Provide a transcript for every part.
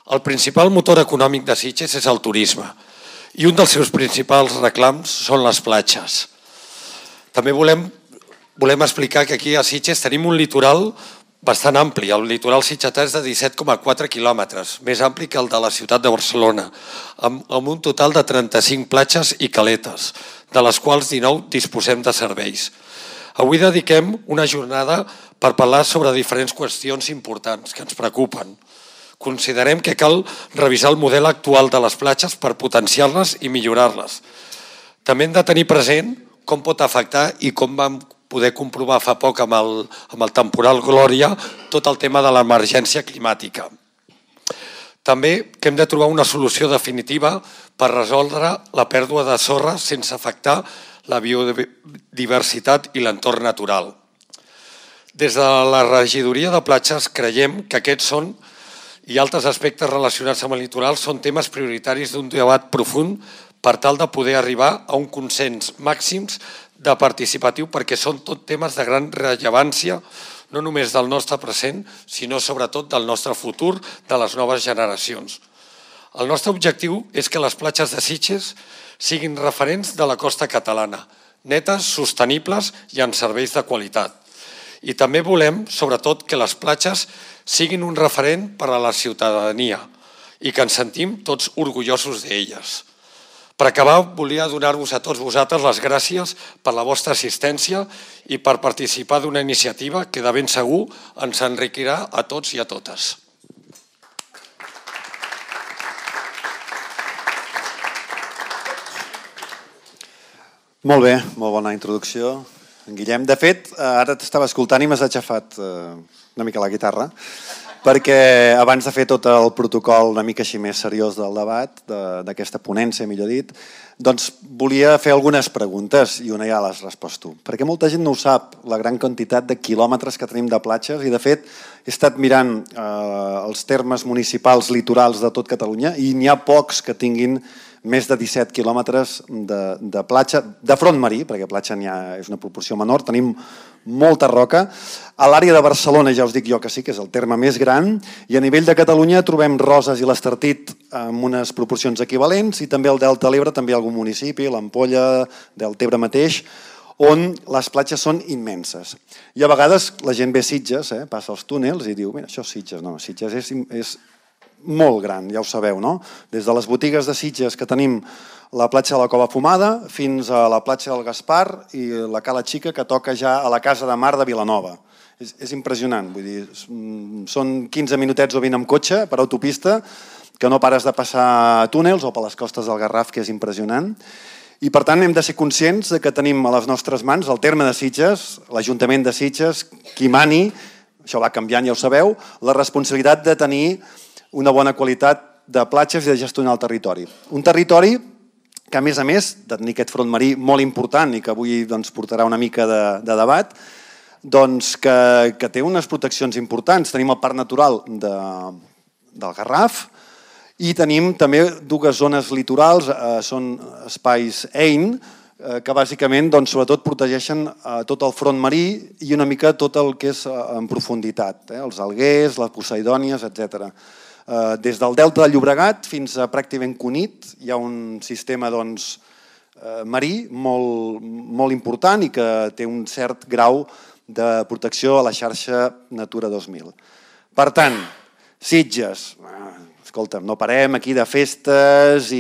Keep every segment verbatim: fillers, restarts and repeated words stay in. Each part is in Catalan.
El principal motor econòmic de Sitges és el turisme i un dels seus principals reclams són les platges. També volem, volem explicar que aquí a Sitges tenim un litoral bastant ampli. El litoral sitgetà és de disset coma quatre quilòmetres, més ampli que el de la ciutat de Barcelona, amb, amb un total de trenta-cinc platges i caletes, de les quals dinou disposem de serveis. Avui dediquem una jornada per parlar sobre diferents qüestions importants que ens preocupen. Considerem que cal revisar el model actual de les platges per potenciar-les i millorar-les. També hem de tenir present com pot afectar i com vam poder comprovar fa poc amb el, amb el temporal Glòria tot el tema de l'emergència climàtica. També que hem de trobar una solució definitiva per resoldre la pèrdua de sorra sense afectar la biodiversitat i l'entorn natural. Des de la regidoria de platges creiem que aquests són i altres aspectes relacionats amb el litoral són temes prioritaris d'un debat profund per tal de poder arribar a un consens màxims de participatiu perquè són tot temes de gran rellevància no només del nostre present, sinó sobretot del nostre futur, de les noves generacions. El nostre objectiu és que les platges de Sitges siguin referents de la costa catalana, netes, sostenibles i amb serveis de qualitat. I també volem, sobretot, que les platges siguin un referent per a la ciutadania i que ens sentim tots orgullosos d'elles. Per acabar, volia donar-vos a tots vosaltres les gràcies per la vostra assistència i per participar d'una iniciativa que de ben segur ens enriquirà a tots i a totes. Molt bé, molt bona introducció, en Guillem. De fet, ara t'estava escoltant i m'has aixafat una mica la guitarra, perquè abans de fer tot el protocol una mica així més seriós del debat, d'aquesta ponència, millor dit, doncs volia fer algunes preguntes i una ja les respòs tu. Perquè molta gent no ho sap, la gran quantitat de quilòmetres que tenim de platges, i de fet he estat mirant els termes municipals litorals de tot Catalunya i n'hi ha pocs que tinguin més de disset quilòmetres de, de platja, de front marí, perquè platja n'hi ha, és una proporció menor, tenim molta roca. A l'àrea de Barcelona ja us dic jo que sí, que és el terme més gran, i a nivell de Catalunya trobem Roses i l'Estartit amb unes proporcions equivalents, i també al Delta de l'Ebre, també algun municipi, l'Ampolla, Deltebre mateix, on les platges són immenses. I a vegades la gent ve a Sitges, eh, passa els túnels i diu, mira, això és Sitges. No, Sitges és, és molt gran, ja ho sabeu, no? Des de les botigues de Sitges que tenim la platja de la Cova Fumada fins a la platja del Gaspar i la Cala Xica que toca ja a la Casa de Mar de Vilanova. És, és impressionant, vull dir, són quinze minutets o vint amb cotxe per autopista que no pares de passar túnels o per les costes del Garraf, que és impressionant. I per tant hem de ser conscients que tenim a les nostres mans el terme de Sitges, l'Ajuntament de Sitges, qui mani, això va canviant, ja ho sabeu, la responsabilitat de tenir una bona qualitat de platges i de gestionar el territori. Un territori que, a més a més, de tenir aquest front marí molt important i que avui doncs, portarà una mica de, de debat, doncs, que, que té unes proteccions importants. Tenim el Parc Natural de, del Garraf i tenim també dues zones litorals, eh, són espais EIN, eh, que bàsicament doncs, sobretot protegeixen eh, tot el front marí i una mica tot el que és eh, en profunditat, eh, els alguers, les poseidònies, etcètera. Des del Delta del Llobregat fins a pràcticament Cunit hi ha un sistema doncs, marí molt, molt important i que té un cert grau de protecció a la xarxa Natura dos mil. Per tant, Sitges, escolta'm, no parem aquí de festes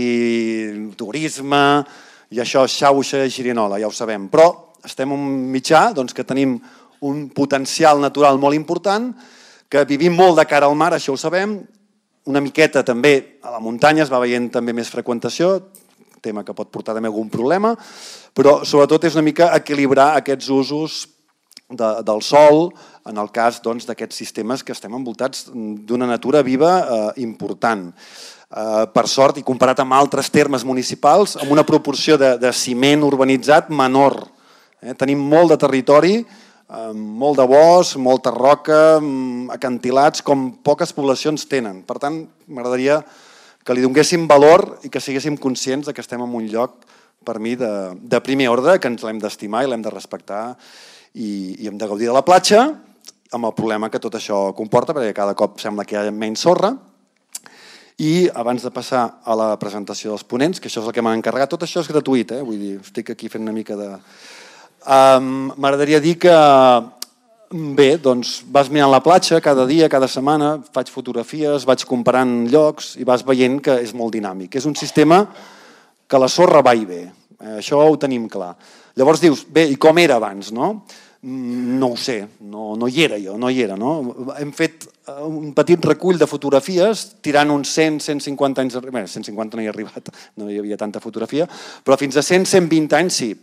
i turisme i això xauxa i xirinola, ja ho sabem, però estem un mitjà doncs, que tenim un potencial natural molt important, que vivim molt de cara al mar, això ho sabem, una miqueta també a la muntanya es va veient també més freqüentació, tema que pot portar també algun problema, però sobretot és una mica equilibrar aquests usos de, del sol en el cas doncs, d'aquests sistemes que estem envoltats d'una natura viva eh, important. Eh, per sort, i comparat amb altres termes municipals, amb una proporció de, de ciment urbanitzat menor. Eh, tenim molt de territori, molt de bosc, molta roca, acantilats, com poques poblacions tenen. Per tant, m'agradaria que li donéssim valor i que siguéssim conscients que estem en un lloc, per mi, de, de primer ordre, que ens l'hem d'estimar i l'hem de respectar i, i hem de gaudir de la platja, amb el problema que tot això comporta, perquè cada cop sembla que hi ha menys sorra. I abans de passar a la presentació dels ponents, que això és el que m'han encarregat, tot això és gratuït, vull dir, estic aquí fent una mica de... M'agradaria dir que, bé, doncs vas mirant la platja cada dia, cada setmana, faig fotografies, vaig comparant llocs i vas veient que és molt dinàmic. És un sistema que la sorra va i ve, això ho tenim clar. Llavors dius, bé, i com era abans, no? No ho sé, no, no hi era jo, no hi era. No? Hem fet un petit recull de fotografies tirant uns cent, cent cinquanta anys... Bé, cent cinquanta no hi ha arribat, no hi havia tanta fotografia, però fins a cent, cent vint anys sí.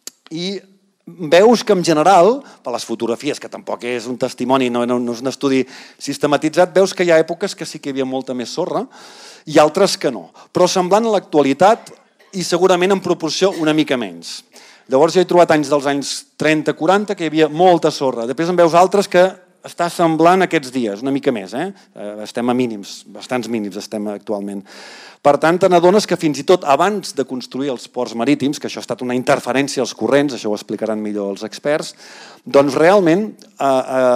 I veus que en general, per les fotografies, que tampoc és un testimoni, no, no, no és un estudi sistematitzat, veus que hi ha èpoques que sí que hi havia molta més sorra i altres que no. Però semblant a l'actualitat i segurament en proporció una mica menys. Llavors jo he trobat anys dels anys trenta quaranta que hi havia molta sorra. Després en veus altres que està semblant aquests dies, una mica més. Eh? Estem a mínims, bastants mínims estem actualment. Per tant, te n'adones que fins i tot abans de construir els ports marítims, que això ha estat una interferència als corrents, això ho explicaran millor els experts, doncs realment eh,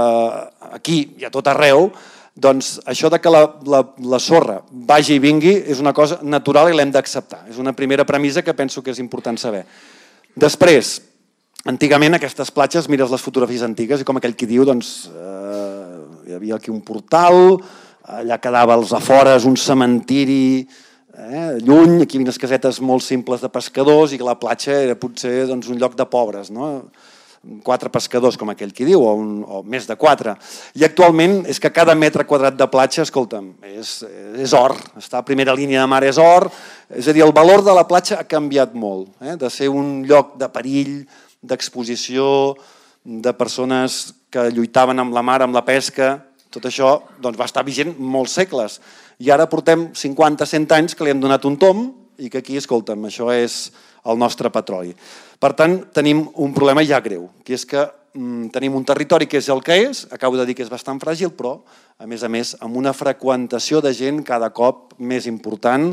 eh, aquí i a tot arreu, doncs això de que la, la, la sorra vagi i vingui és una cosa natural i l'hem d'acceptar. És una primera premissa que penso que és important saber. Després, antigament aquestes platges, mires les fotografies antigues i com aquell qui diu, doncs eh, hi havia aquí un portal, allà quedava als afores un cementiri eh, lluny, aquí unes casetes molt simples de pescadors i la platja era potser doncs, un lloc de pobres, no? Quatre pescadors, com aquell qui diu, o, un, o més de quatre. I actualment és que cada metre quadrat de platja, escolta'm, és, és or. Està a primera línia de mar, és or. És a dir, el valor de la platja ha canviat molt. Eh? De ser un lloc de perill, d'exposició, de persones que lluitaven amb la mar, amb la pesca, tot això doncs, va estar vigent molts segles. I ara portem cinquanta cent anys que li hem donat un tom i que aquí, escolta'm, això és el nostre petroli. Per tant, tenim un problema ja greu, que és que mm, tenim un territori que és el que és, acabo de dir que és bastant fràgil, però, a més a més, amb una freqüentació de gent cada cop més important,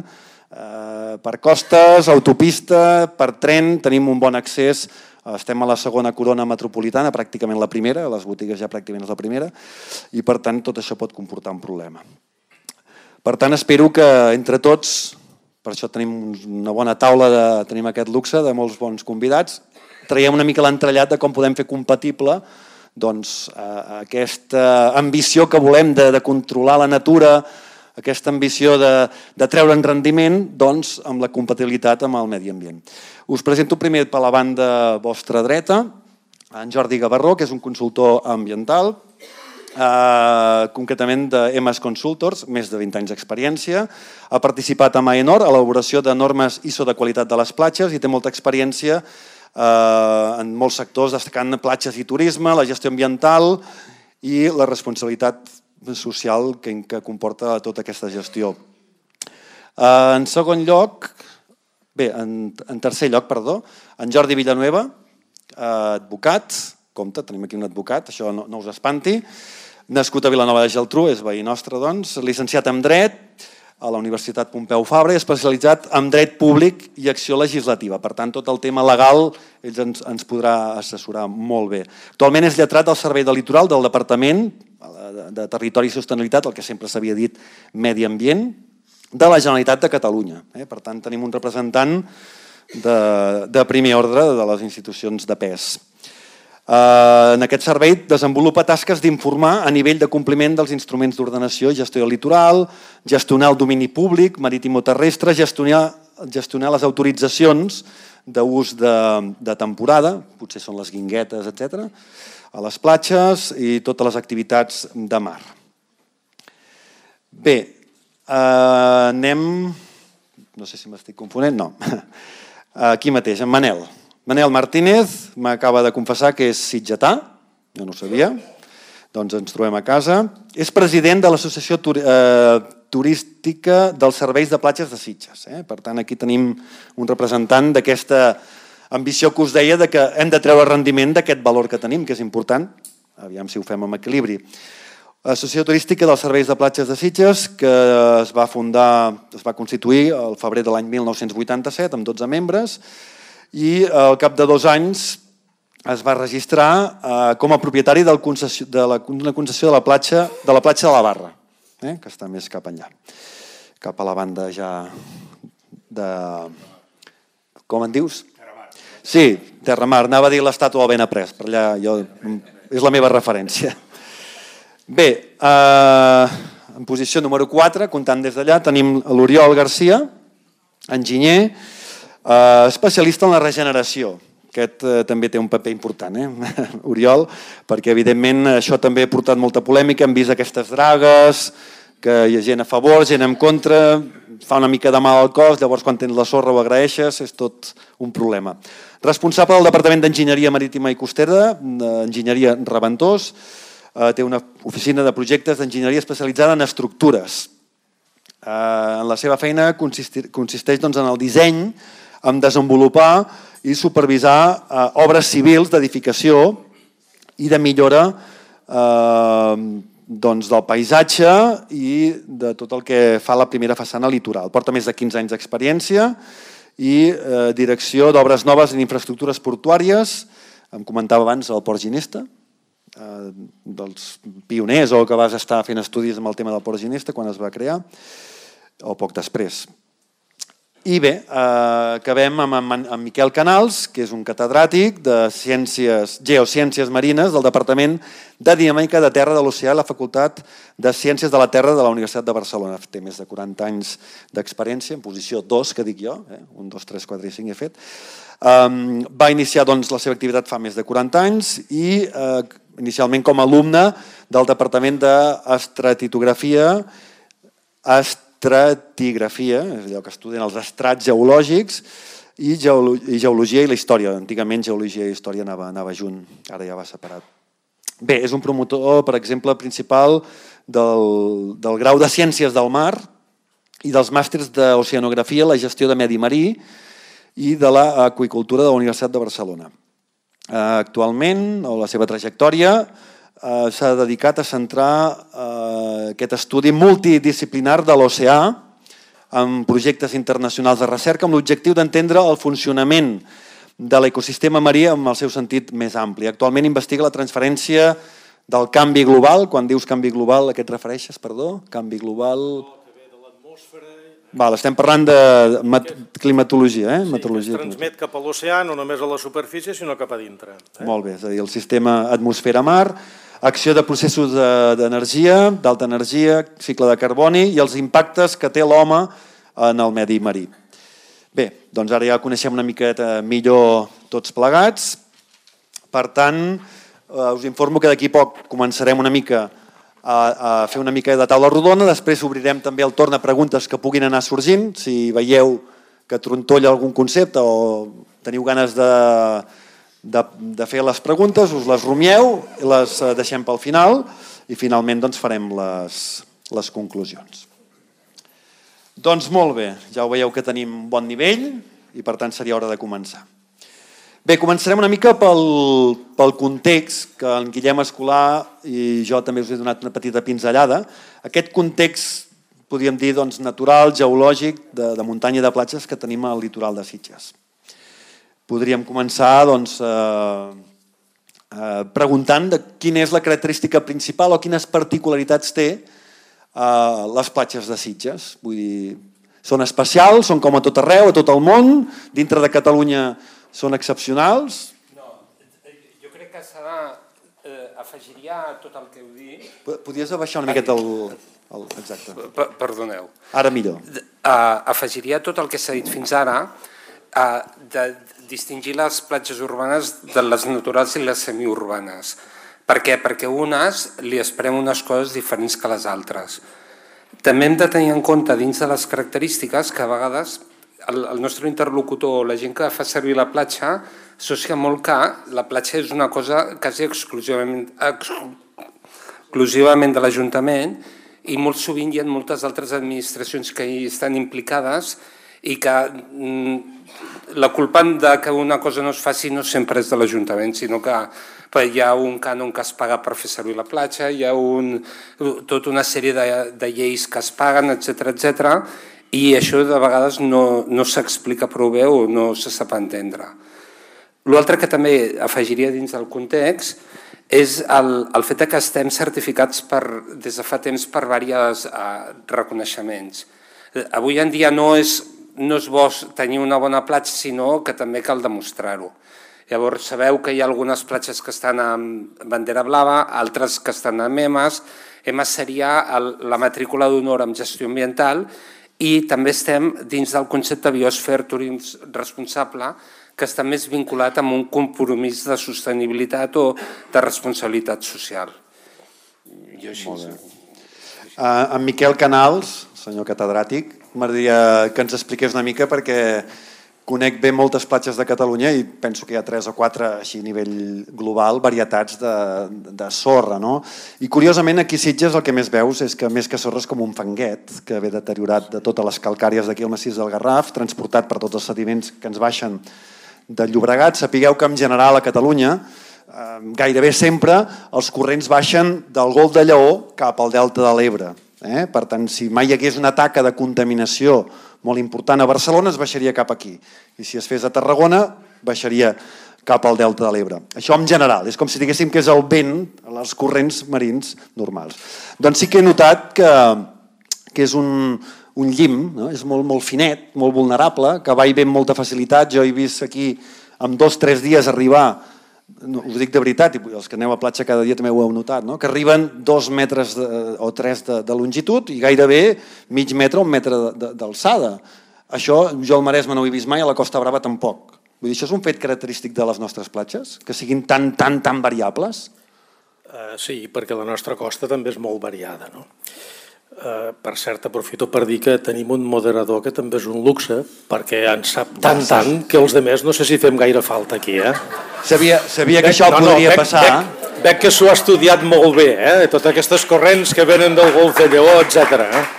eh, per costes, autopista, per tren, tenim un bon accés, estem a la segona corona metropolitana, pràcticament la primera, a les botigues ja pràcticament és la primera, i per tant tot això pot comportar un problema. Per tant, espero que entre tots... Per això tenim una bona taula, de, tenim aquest luxe de molts bons convidats. Traiem una mica l'entrellat de com podem fer compatible doncs, eh, aquesta ambició que volem de, de controlar la natura, aquesta ambició de, de treure en rendiment doncs, amb la compatibilitat amb el medi ambient. Us presento primer per la banda vostra dreta, en Jordi Gavarró, que és un consultor ambiental, Uh, concretament de M S Consultors, més de vint anys d'experiència. Ha participat amb AENOR a l'elaboració de normes I S O de qualitat de les platges i té molta experiència uh, en molts sectors, destacant platges i turisme, la gestió ambiental i la responsabilitat social que, que comporta tota aquesta gestió. Uh, en segon lloc, bé, en, en tercer lloc, perdó, en Jordi Villanueva, uh, advocat, compte, tenim aquí un advocat, això no, no us espanti, nascut a Vilanova de Geltrú, és veí nostre, doncs, licenciat en Dret a la Universitat Pompeu Fabra i especialitzat en Dret Públic i Acció Legislativa. Per tant, tot el tema legal ells ens, ens podrà assessorar molt bé. Actualment és lletrat al Servei del Litoral del Departament de, de Territori i Sostenibilitat, el que sempre s'havia dit Medi Ambient, de la Generalitat de Catalunya. Eh? Per tant, tenim un representant de, de primer ordre de les institucions de pes. En aquest servei desenvolupa tasques d'informar a nivell de compliment dels instruments d'ordenació i gestió del litoral, gestionar el domini públic, marítim o terrestre, gestionar, gestionar les autoritzacions d'ús de, de temporada, potser són les guinguetes, etcètera, a les platges i totes les activitats de mar. Bé, eh, anem... No sé si m'estic confonent, no. Aquí mateix, en Manel. Manel Martínez m'acaba de confessar que és sitgetà, jo no ho sabia, doncs ens trobem a casa. És president de l'Associació Turística dels Serveis de Platges de Sitges. Per tant, aquí tenim un representant d'aquesta ambició que us deia que hem de treure rendiment d'aquest valor que tenim, que és important, aviam si ho fem amb equilibri. L'Associació Turística dels Serveis de Platges de Sitges, que es va fundar, es va constituir al febrer de l'any mil nou-cents vuitanta-set amb dotze membres, i al cap de dos anys es va registrar eh, com a propietari del concessió, de la, una concessió de la platja de la platja de la Barra, eh, que està més cap enllà. cap a la banda ja de... Com en dius? Sí, Terramar. Anava a dir l'estàtua del Benaprés, per allà jo... és la meva referència. Bé, eh, en posició número quatre, comptant des d'allà, tenim l'Oriol Garcia, enginyer, eh, especialista en la regeneració. Aquest eh, també té un paper important, eh? Oriol, perquè evidentment això també ha portat molta polèmica, hem vist aquestes dragues, que hi ha gent a favor, gent en contra, fa una mica de mal al cos, llavors quan tens la sorra ho agraeixes, és tot un problema. Responsable del Departament d'Enginyeria Marítima i Costera, d'Enginyeria Reventós, eh, té una oficina de projectes d'enginyeria especialitzada en estructures. Eh, en la seva feina consisteix, consisteix doncs, en el disseny, en desenvolupar i supervisar eh, obres civils d'edificació i de millora eh, doncs, del paisatge i de tot el que fa la primera façana litoral. Porta més de quinze anys d'experiència i eh, direcció d'obres noves en infraestructures portuàries. Em comentava abans el Port Ginesta, eh, dels pioners o que vas estar fent estudis amb el tema del Port Ginesta quan es va crear, o poc després. I bé, eh, acabem amb, amb, amb Miquel Canals, que és un catedràtic de ciències, geociències marines del Departament de Dinàmica de Terra de l'Oceà a la Facultat de Ciències de la Terra de la Universitat de Barcelona. Té més de quaranta anys d'experiència, en posició dos, que dic jo, eh? un, dos, tres, quatre i cinc he fet. Um, va iniciar doncs, la seva activitat fa més de quaranta anys i eh, inicialment com a alumne del Departament d'Estratitografia, Est estratigrafia, és allò que estudien els estrats geològics, i, geolo i geologia i la història. Antigament geologia i història anava, anava junt, ara ja va separat. Bé, és un promotor, per exemple, principal del, del grau de Ciències del Mar i dels màsters d'Oceanografia, la gestió de medi marí i de l'aqüicultura de la Universitat de Barcelona. Actualment, o la seva trajectòria, s'ha dedicat a centrar aquest estudi multidisciplinar de l'oceà en projectes internacionals de recerca amb l'objectiu d'entendre el funcionament de l'ecosistema marí en el seu sentit més ampli. Actualment investiga la transferència del canvi global. Quan dius canvi global, a què et refereixes? Perdó? Canvi global... Val, estem parlant de climatologia, eh? Sí, que es transmet cap a l'oceà, no només a la superfície, sinó cap a dintre. Eh? Molt bé, és a dir, el sistema atmosfera-mar, acció de processos d'energia, d'alta energia, cicle de carboni i els impactes que té l'home en el medi marí. Bé, doncs ara ja coneixem una miqueta millor tots plegats. Per tant, us informo que d'aquí poc començarem una mica a fer una mica de taula rodona, després obrirem també el torn a preguntes que puguin anar sorgint, si veieu que trontolla algun concepte o teniu ganes de, de, de fer les preguntes, us les rumieu, les deixem pel final i finalment doncs, farem les, les conclusions. Doncs molt bé, ja ho veieu que tenim bon nivell i per tant seria hora de començar. Bé, començarem una mica pel, pel context que en Guillem Escolà i jo també us he donat una petita pinzellada. Aquest context, podríem dir, doncs, natural, geològic, de, de muntanya i de platges que tenim al litoral de Sitges. Podríem començar doncs, eh, eh, preguntant de quina és la característica principal o quines particularitats té eh, les platges de Sitges. Vull dir, són especials, són com a tot arreu, a tot el món, dintre de Catalunya són excepcionals? No, jo crec que s'ha de... Eh, afegiria tot el que heu dit... Podries abaixar una miqueta el... el exacte. Per, perdoneu. Ara millor. Uh, afegiria tot el que s'ha dit fins ara, uh, de distingir les platges urbanes de les naturals i les semiurbanes. Per què? Perquè unes li esperem unes coses diferents que les altres. També hem de tenir en compte dins de les característiques que a vegades el, el nostre interlocutor, la gent que fa servir la platja, associa molt que la platja és una cosa quasi exclusivament, exclusivament de l'Ajuntament i molt sovint hi ha moltes altres administracions que hi estan implicades i que mm, la culpa de que una cosa no es faci no sempre és de l'Ajuntament, sinó que hi ha un cànon que es paga per fer servir la platja, hi ha un, tota una sèrie de, de lleis que es paguen, etcètera, etcètera, i això de vegades no, no s'explica prou bé o no se sap entendre. L'altre que també afegiria dins del context és el, el fet que estem certificats per, des de fa temps per diversos uh, reconeixements. Avui en dia no és, no és bo tenir una bona platja, sinó que també cal demostrar-ho. Llavors sabeu que hi ha algunes platges que estan amb bandera blava, altres que estan amb E M A S. E M A S seria la matrícula d'honor amb gestió ambiental, i també estem dins del concepte Biosphere Tourism Responsable, que està més vinculat amb un compromís de sostenibilitat o de responsabilitat social. Jo així... Uh, en Miquel Canals, senyor catedràtic, m'agradaria que ens expliqués una mica, perquè conec bé moltes platges de Catalunya i penso que hi ha tres o quatre, així a nivell global, varietats de, de sorra, no? I curiosament aquí a Sitges el que més veus és que més que sorra és com un fanguet que ve deteriorat de totes les calcàries d'aquí al massís del Garraf, transportat per tots els sediments que ens baixen del Llobregat. Sapigueu que en general a Catalunya eh, gairebé sempre els corrents baixen del Golf de Lleó cap al Delta de l'Ebre. Eh? Per tant, si mai hi hagués una taca de contaminació molt important a Barcelona, es baixaria cap aquí. I si es fes a Tarragona, baixaria cap al Delta de l'Ebre. Això en general, és com si diguéssim que és el vent, els corrents marins normals. Doncs sí que he notat que, que és un, un llim, no? És molt, molt finet, molt vulnerable, que va i ve amb molta facilitat. Jo he vist aquí en dos o tres dies arribar, no, us dic de veritat, i els que aneu a platja cada dia també ho heu notat, no? Que arriben dos metres de, o tres de, de longitud i gairebé mig metre o un metre d'alçada. Això jo al Maresme no ho he vist mai, a la Costa Brava tampoc. Vull dir, això és un fet característic de les nostres platges? Que siguin tan, tan, tan variables? Uh, sí, perquè la nostra costa també és molt variada, no? Uh, per cert, aprofito per dir que tenim un moderador que també és un luxe, perquè en sap tant, tant, que els altres no sé si fem gaire falta aquí, eh? Sabia, sabia que això no, podria no, veig, passar. Veig, veig que s'ho ha estudiat molt bé, eh? Totes aquestes corrents que venen del Golf de Lleó, etcètera. Eh?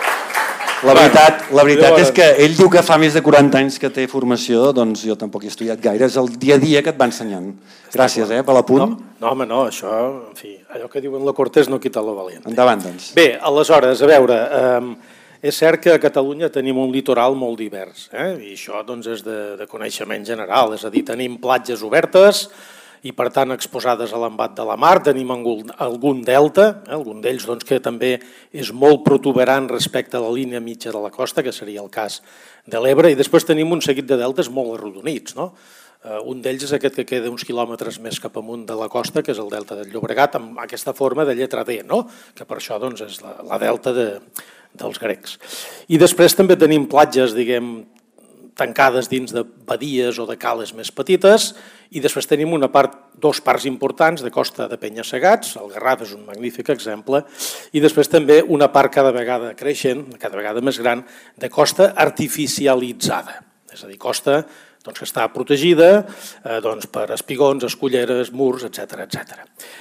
La veritat, la veritat és que ell diu que fa més de quaranta anys que té formació, doncs jo tampoc he estudiat gaire, és el dia a dia que et va ensenyant. Gràcies, eh, per l'apunt. No, no, home, no, això, en fi, allò que diuen la Cortés no quita la valiente. Endavant, doncs. Bé, aleshores, a veure, eh, és cert que a Catalunya tenim un litoral molt divers, eh? I això doncs, és de, de coneixement general, és a dir, tenim platges obertes i per tant exposades a l'embat de la mar, tenim algun delta, eh? Algun d'ells doncs, que també és molt protuberant respecte a la línia mitja de la costa, que seria el cas de l'Ebre, i després tenim un seguit de deltes molt arrodonits, no? Uh, un d'ells és aquest que queda uns quilòmetres més cap amunt de la costa, que és el delta del Llobregat, amb aquesta forma de lletra D, no? Que per això doncs, és la, la delta de, dels grecs. I després també tenim platges, diguem, tancades dins de badies o de cales més petites, i després tenim una part, dos parts importants de costa de penya-segats, el Garraf és un magnífic exemple, i després també una part cada vegada creixent, cada vegada més gran, de costa artificialitzada, és a dir, costa doncs, que està protegida eh, doncs, per espigons, esculleres, murs, etcètera, etcètera.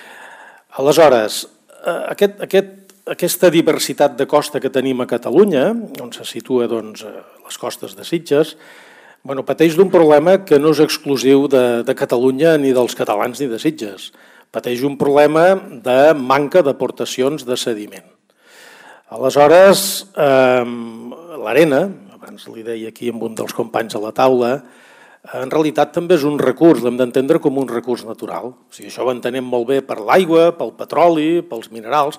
Aleshores, eh, aquest, aquest Aquesta diversitat de costa que tenim a Catalunya, on se situa doncs, les costes de Sitges, bueno, pateix d'un problema que no és exclusiu de, de Catalunya ni dels catalans ni de Sitges. Pateix un problema de manca d'aportacions de sediment. Aleshores, eh, l'arena, abans li deia aquí amb un dels companys a la taula, en realitat també és un recurs, l'hem d'entendre com un recurs natural. O sigui, això ho entenem molt bé per l'aigua, pel petroli, pels minerals.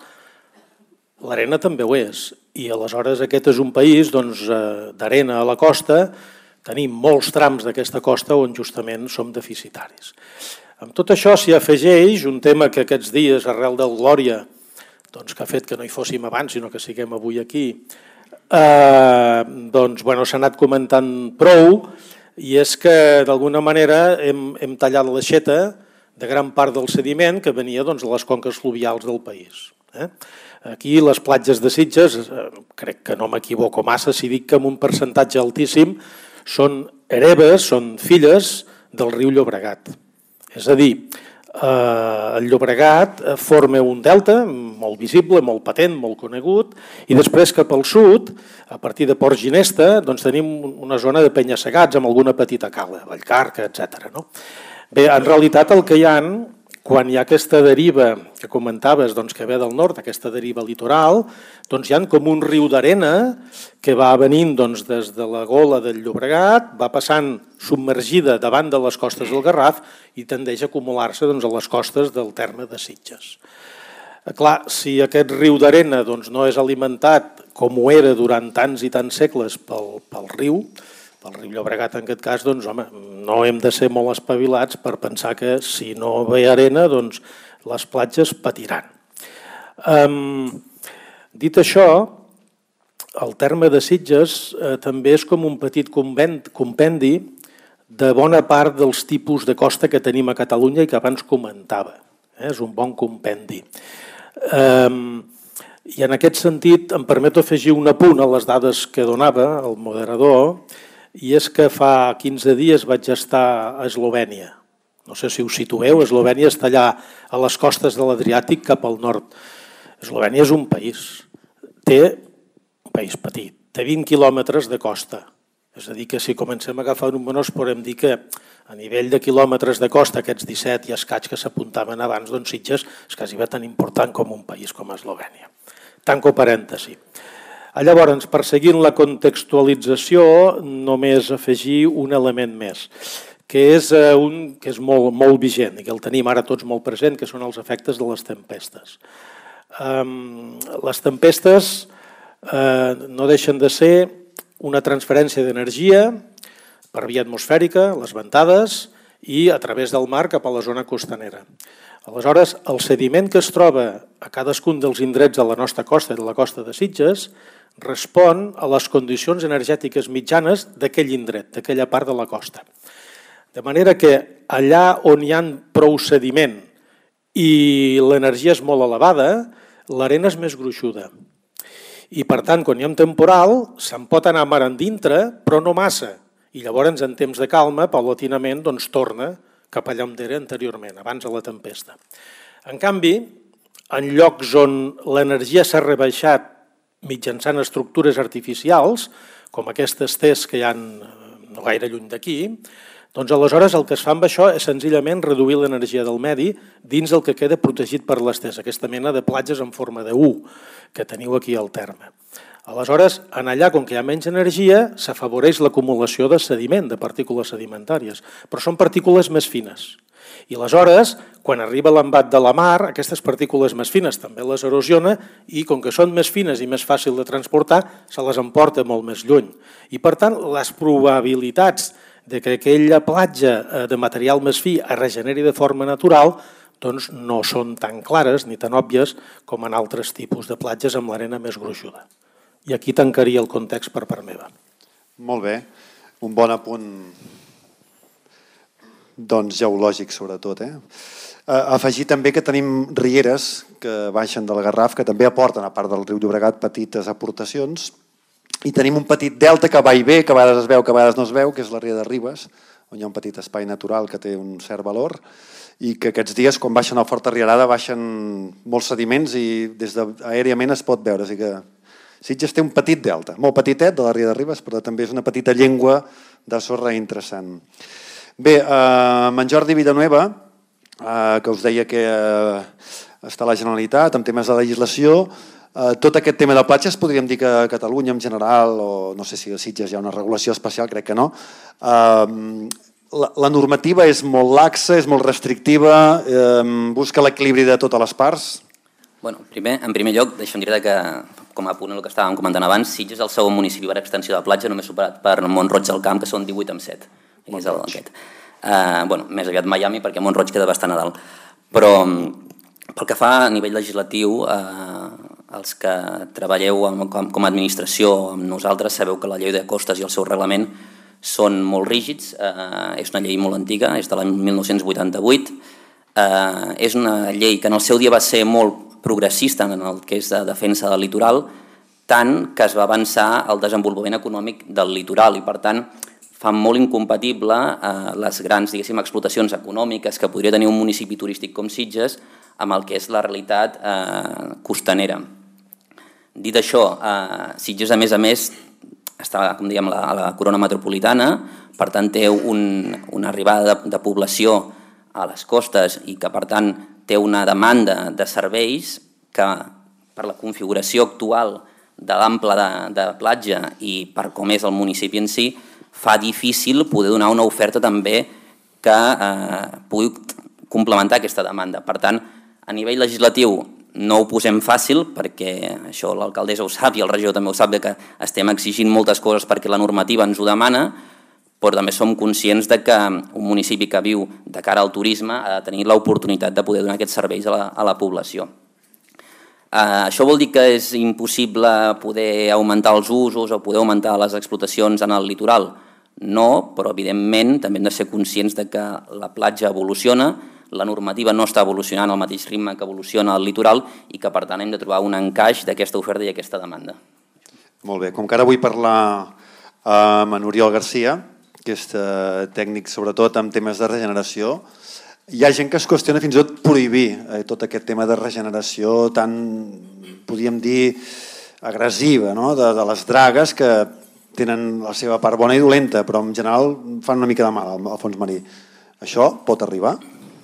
L'arena també ho és, i aleshores aquest és un país doncs, d'arena a la costa, tenim molts trams d'aquesta costa on justament som deficitaris. Amb tot això s'hi afegeix un tema que aquests dies, arrel del Glòria, doncs, que ha fet que no hi fóssim abans, sinó que siguem avui aquí, eh, doncs, bueno, s'ha anat comentant prou, i és que d'alguna manera hem, hem tallat l'aixeta de gran part del sediment que venia doncs, a les conques fluvials del país. Eh? Aquí les platges de Sitges, crec que no m'equivoco massa si dic que amb un percentatge altíssim són hereves, són filles del riu Llobregat. És a dir, el Llobregat forma un delta molt visible, molt patent, molt conegut, i després cap al sud, a partir de Port Ginesta, doncs tenim una zona de penya-segats amb alguna petita cala, Vallcarca, etcètera. No? Bé, en realitat el que hi ha, quan hi ha aquesta deriva que comentaves doncs, que ve del nord, aquesta deriva litoral, doncs hi ha com un riu d'arena que va venint doncs, des de la gola del Llobregat, va passant submergida davant de les costes del Garraf i tendeix a acumular-se doncs, a les costes del terme de Sitges. Clar, si aquest riu d'arena doncs, no és alimentat com ho era durant tants i tants segles pel, pel riu, pel riu Llobregat en aquest cas, doncs, home, no hem de ser molt espavilats per pensar que si no ve arena, doncs les platges patiran. Um, dit això, el terme de Sitges eh, també és com un petit compendi de bona part dels tipus de costa que tenim a Catalunya i que abans comentava. Eh? És un bon compendi. Um, I en aquest sentit em permeto afegir un apunt a les dades que donava el moderador, i és que fa quinze dies vaig estar a Eslovènia. No sé si us situeu, Eslovènia està allà a les costes de l'Adriàtic cap al nord. Eslovènia és un país, té un país petit, té vint quilòmetres de costa. És a dir, que si comencem a agafar números podem dir que a nivell de quilòmetres de costa, aquests disset i escaig que s'apuntaven abans, doncs Sitges és quasi tan important com un país com Eslovènia. Tanco parèntesi. Llavors, perseguint la contextualització, només afegir un element més, que és un que és molt, molt vigent i que el tenim ara tots molt present, que són els efectes de les tempestes. Um, les tempestes uh, no deixen de ser una transferència d'energia per via atmosfèrica, les ventades, i a través del mar cap a la zona costanera. Aleshores, el sediment que es troba a cadascun dels indrets de la nostra costa i de la costa de Sitges respon a les condicions energètiques mitjanes d'aquell indret, d'aquella part de la costa. De manera que allà on hi ha prou sediment i l'energia és molt elevada, l'arena és més gruixuda. I per tant, quan hi ha un temporal, se'n pot anar mar endintre, però no massa. I llavors, en temps de calma, paulatinament, doncs, torna cap allà on era anteriorment, abans de la tempesta. En canvi, en llocs on l'energia s'ha rebaixat mitjançant estructures artificials, com aquestes tes que hi ha no gaire lluny d'aquí, doncs aleshores el que es fa amb això és senzillament reduir l'energia del medi dins el que queda protegit per les tes, aquesta mena de platges en forma de U que teniu aquí al terme. Aleshores, en allà, com que hi ha menys energia, s'afavoreix l'acumulació de sediment, de partícules sedimentàries, però són partícules més fines. I aleshores, quan arriba l'embat de la mar, aquestes partícules més fines també les erosiona i com que són més fines i més fàcil de transportar, se les emporta molt més lluny. I per tant, les probabilitats de que aquella platja de material més fi es regeneri de forma natural doncs no són tan clares ni tan òbvies com en altres tipus de platges amb l'arena més gruixuda. I aquí tancaria el context per part meva. Molt bé, un bon apunt doncs geològic sobretot. Eh? Afegir també que tenim rieres que baixen del Garraf, que també aporten, a part del riu Llobregat, petites aportacions, i tenim un petit delta que va i ve, que a vegades es veu, que a vegades no es veu, que és la Ria de Ribes, on hi ha un petit espai natural que té un cert valor, i que aquests dies, quan baixen a forta rialada, baixen molts sediments i des d'aèriament es pot veure. O sigui que Sitges té un petit delta, molt petitet, de la Ria de Ribes, però també és una petita llengua de sorra interessant. Bé, amb en Jordi Villanueva, que us deia que està a la Generalitat amb temes de legislació, tot aquest tema de platges podríem dir que a Catalunya en general, o no sé si a Sitges hi ha una regulació especial, crec que no, la normativa és molt laxa, és molt restrictiva, busca l'equilibri de totes les parts. Bueno, primer, en primer lloc, deixa'm dir que, com a punt el que estàvem comentant abans, Sitges és el segon municipi per extensió de platja, només superat per Mont-roig del Camp, que són divuit amb set. És el, aquest. Uh, bueno, més aviat Miami, perquè Mont-roig queda bastant a dalt. Però pel que fa a nivell legislatiu, uh, els que treballeu amb, com, com a administració amb nosaltres sabeu que la llei de costes i el seu reglament són molt rígids, uh, és una llei molt antiga, és de l'any mil nou-cents vuitanta-vuit, uh, és una llei que en el seu dia va ser molt progressista en el que és de defensa del litoral, tant que es va avançar el desenvolupament econòmic del litoral i, per tant, fa molt incompatible eh, les grans, diguéssim, explotacions econòmiques que podria tenir un municipi turístic com Sitges amb el que és la realitat eh, costanera. Dit això, eh, Sitges, a més a més, està, com diguem, a la corona metropolitana, per tant, té un, una arribada de, de població a les costes i que, per tant, té una demanda de serveis que, per la configuració actual de l'ample de, de platja i per com és el municipi en si, fa difícil poder donar una oferta també que eh, pugui complementar aquesta demanda. Per tant, a nivell legislatiu no ho posem fàcil, perquè això l'alcaldessa ho sap i el regidor també ho sap, que estem exigint moltes coses perquè la normativa ens ho demana, però també som conscients de que un municipi que viu de cara al turisme ha de tenir l'oportunitat de poder donar aquests serveis a la, a la població. Uh, això vol dir que és impossible poder augmentar els usos o poder augmentar les explotacions en el litoral? No, però evidentment també hem de ser conscients de que la platja evoluciona, la normativa no està evolucionant al mateix ritme que evoluciona el litoral i que per tant hem de trobar un encaix d'aquesta oferta i aquesta demanda. Molt bé, com que ara vull parlar amb en Oriol Garcia, que és tècnic sobretot en temes de regeneració, hi ha gent que es qüestiona fins i tot prohibir eh, tot aquest tema de regeneració tan, podríem dir, agressiva, no? de, de les dragues que tenen la seva part bona i dolenta, però en general fan una mica de mal al, al fons marí. Això pot arribar?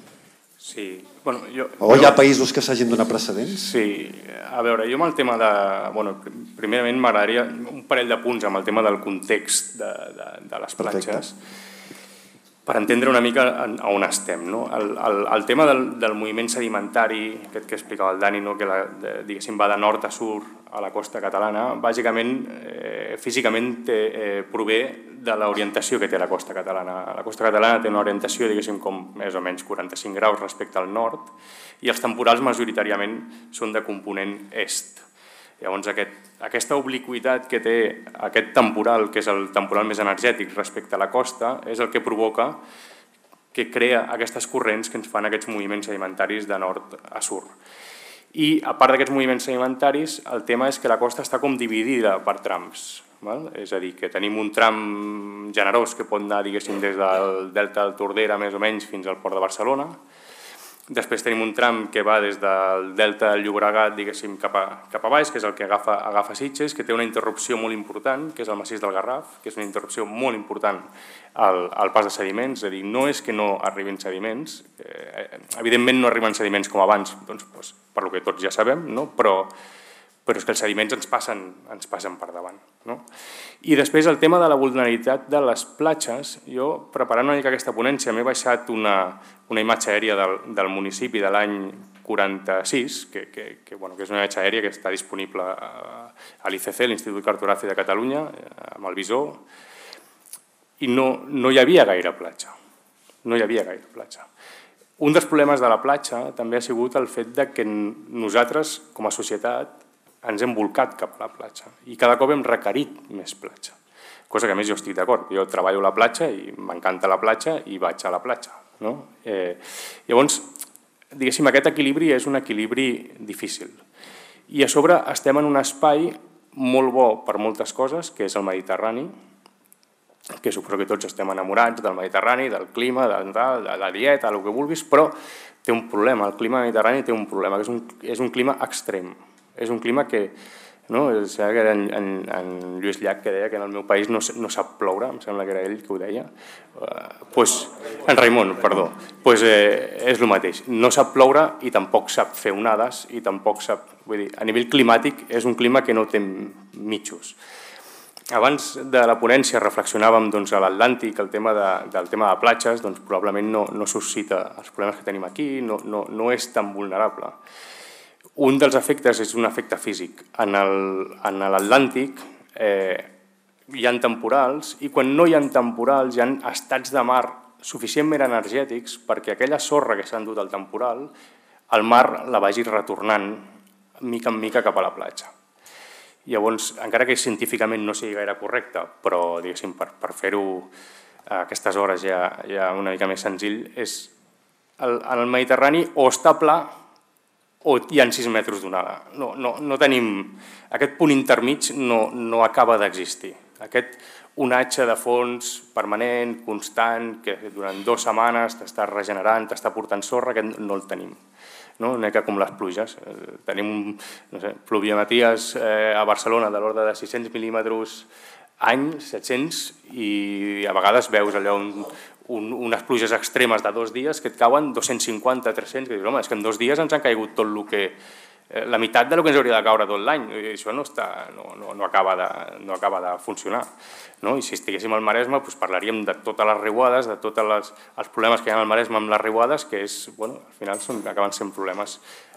Sí. Bueno, jo, o hi ha jo, països que s'hagin donat precedents? Sí. A veure, jo amb el tema de... Bueno, primerament m'agradaria un parell de punts amb el tema del context de, de, de les platges. Perfecte. Per entendre una mica a on estem. No? El, el, el tema del, del moviment sedimentari, aquest que explicava el Dani, no? que la, de, diguéssim va de nord a sud a la costa catalana, bàsicament, eh, físicament té, eh, prové de l'orientació que té la costa catalana. La costa catalana té una orientació, diguéssim, com més o menys quaranta-cinc graus respecte al nord, i els temporals majoritàriament són de component est. Llavors, aquest, aquesta obliqüitat que té aquest temporal, que és el temporal més energètic respecte a la costa, és el que provoca que crea aquestes corrents que ens fan aquests moviments sedimentaris de nord a sud. I, a part d'aquests moviments sedimentaris, el tema és que la costa està com dividida per trams. Val? És a dir, que tenim un tram generós que pot anar, diguéssim, des del delta del Tordera, més o menys, fins al port de Barcelona. Després tenim un tram que va des del delta del Llobregat, diguéssim, cap a, cap a baix, que és el que agafa, agafa Sitges, que té una interrupció molt important, que és el massís del Garraf, que és una interrupció molt important al, al pas de sediments. És a dir, no és que no arribin sediments, eh, evidentment no arriben sediments com abans, doncs, doncs, per lo que tots ja sabem, no? però, però és que els sediments ens passen, ens passen per davant. No? I després el tema de la vulnerabilitat de les platges. Jo, preparant una mica aquesta ponència, m'he baixat una, una imatge aèria del, del municipi de l'any quaranta-sis, que, que, que, bueno, que és una imatge aèria que està disponible a, a l'I C C, l'Institut Cartogràfic de Catalunya, amb el visor, i no, no hi havia gaire platja. No hi havia gaire platja. Un dels problemes de la platja també ha sigut el fet de que nosaltres, com a societat, ens hem volcat cap a la platja i cada cop hem requerit més platja, cosa que a més jo estic d'acord. Jo treballo a la platja i m'encanta la platja i vaig a la platja. No? Eh, llavors, diguéssim, aquest equilibri és un equilibri difícil. I a sobre estem en un espai molt bo per moltes coses, que és el Mediterrani, que suposo que tots estem enamorats del Mediterrani, del clima, de, de la dieta, el que vulguis, però té un problema. El clima mediterrani té un problema, que és un, és un clima extrem. És un clima que, no, que era en, en, en Lluís Llach que deia que en el meu país no, no sap ploure, em sembla que era ell que ho deia, uh, pues, en Raimon, perdó, pues, eh, és el mateix, no sap ploure i tampoc sap fer onades i tampoc sap, vull dir, a nivell climàtic és un clima que no té mitjos. Abans de la ponència reflexionàvem doncs, a l'Atlàntic, el tema de, del tema de platges, doncs, probablement no, no suscita els problemes que tenim aquí, no, no, no és tan vulnerable. Un dels efectes és un efecte físic. En l'Atlàntic eh, hi ha temporals i quan no hi ha temporals hi ha estats de mar suficientment energètics perquè aquella sorra que s'ha endut al temporal el mar la vagi retornant mica en mica cap a la platja. Llavors, encara que científicament no sigui gaire correcte, però diguéssim, per, per fer-ho a aquestes hores ja, ja una mica més senzill, és el, en el Mediterrani o està pla o hi ha sis metres d'onada. No, no, no tenim... Aquest punt intermig no, no acaba d'existir. Aquest onatge de fons permanent, constant, que durant dues setmanes t'està regenerant, t'està portant sorra, aquest no el tenim. No? Una mica com les pluges. Tenim no sé, pluviometries eh, a Barcelona de l'ordre de sis-cents mil·límetres any, set-cents, i a vegades veus allò un, un, unes pluges extremes de dos dies que et cauen dos-cents cinquanta, tres-cents, que dius, home, és que en dos dies ens han caigut tot el que... Eh, la meitat del que ens hauria de caure tot l'any, i això no, està, no, no, no, acaba de, no acaba de funcionar. No? I si estiguéssim al Maresme, doncs parlaríem de totes les riuades, de tots els problemes que hi ha al Maresme amb les riuades, que és, bueno, al final són, acaben sent problemes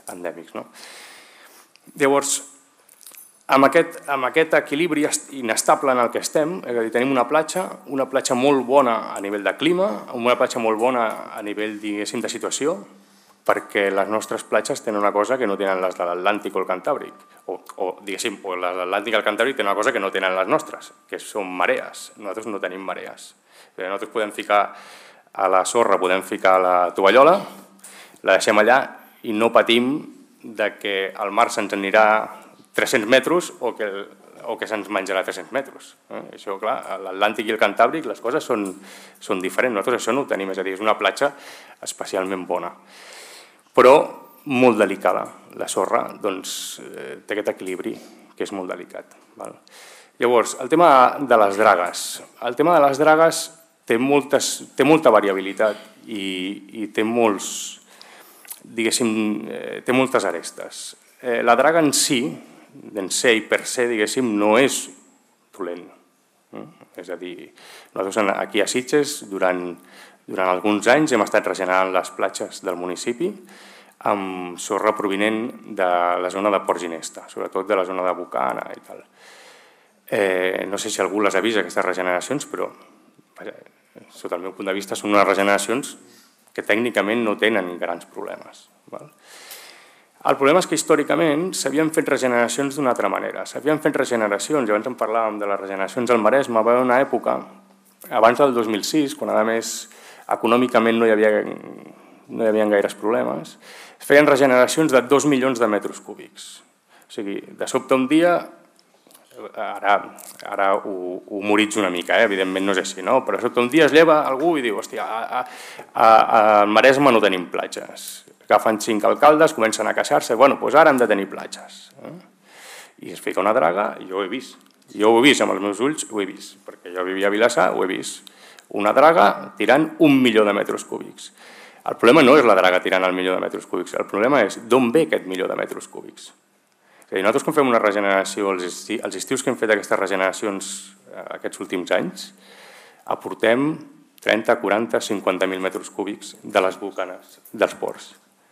endèmics. Llavors, amb aquest, amb aquest equilibri inestable en el que estem, és a dir, tenim una platja, una platja molt bona a nivell de clima, una platja molt bona a nivell, diguéssim, de situació, perquè les nostres platges tenen una cosa que no tenen les de l'Atlàntic o el Cantàbric, o, o diguéssim, o les de l'Atlàntic i el Cantàbric tenen una cosa que no tenen les nostres, que són marees. Nosaltres no tenim marees. Nosaltres podem ficar a la sorra, podem ficar a la tovallola, la deixem allà i no patim de que el mar se'ns anirà tres-cents metres o que, o que se'ns menjarà tres-cents metres. Eh? Això, clar, a l'Atlàntic i el Cantàbric les coses són, són diferents. Nosaltres això no ho tenim, és a dir, és una platja especialment bona. Però molt delicada. La sorra doncs, eh, té aquest equilibri que és molt delicat. Val? Llavors, el tema de les dragues. El tema de les dragues té, moltes, té molta variabilitat i, i té molts, diguéssim, eh, té moltes arestes. Eh, la draga en si, d'en se i per se, diguéssim, no és dolent. És a dir, nosaltres aquí a Sitges, durant, durant alguns anys, hem estat regenerant les platges del municipi amb sorra provinent de la zona de Port Ginesta, sobretot de la zona de Bocana i tal. Eh, no sé si algú les ha vist, aquestes regeneracions, però vaja, sota el meu punt de vista són unes regeneracions que tècnicament no tenen grans problemes. Val? El problema és que històricament s'havien fet regeneracions d'una altra manera. S'havien fet regeneracions, abans en parlàvem de les regeneracions al Maresme, va haver una època, abans del dos mil sis, quan a més econòmicament no hi havia, no hi havia gaires problemes, es feien regeneracions de dos milions de metres cúbics. O sigui, de sobte un dia, ara, ara ho, ho humoritzo una mica, eh? Evidentment no és així, no? Però de sobte un dia es lleva algú i diu, hòstia, a, a, a Maresme no tenim platges. Agafen cinc alcaldes, comencen a queixar-se, bueno, doncs ara hem de tenir platges. Eh? I es fica una draga, i jo ho he vist. Jo ho he vist amb els meus ulls, ho he vist, perquè jo vivia a Vilassar, ho he vist. Una draga tirant un milió de metres cúbics. El problema no és la draga tirant el milió de metres cúbics, el problema és d'on ve aquest milió de metres cúbics. És a dir, nosaltres quan fem una regeneració, els, esti els estius que hem fet aquestes regeneracions aquests últims anys, aportem trenta, quaranta, cinquanta mil metres cúbics de les bocanes dels ports.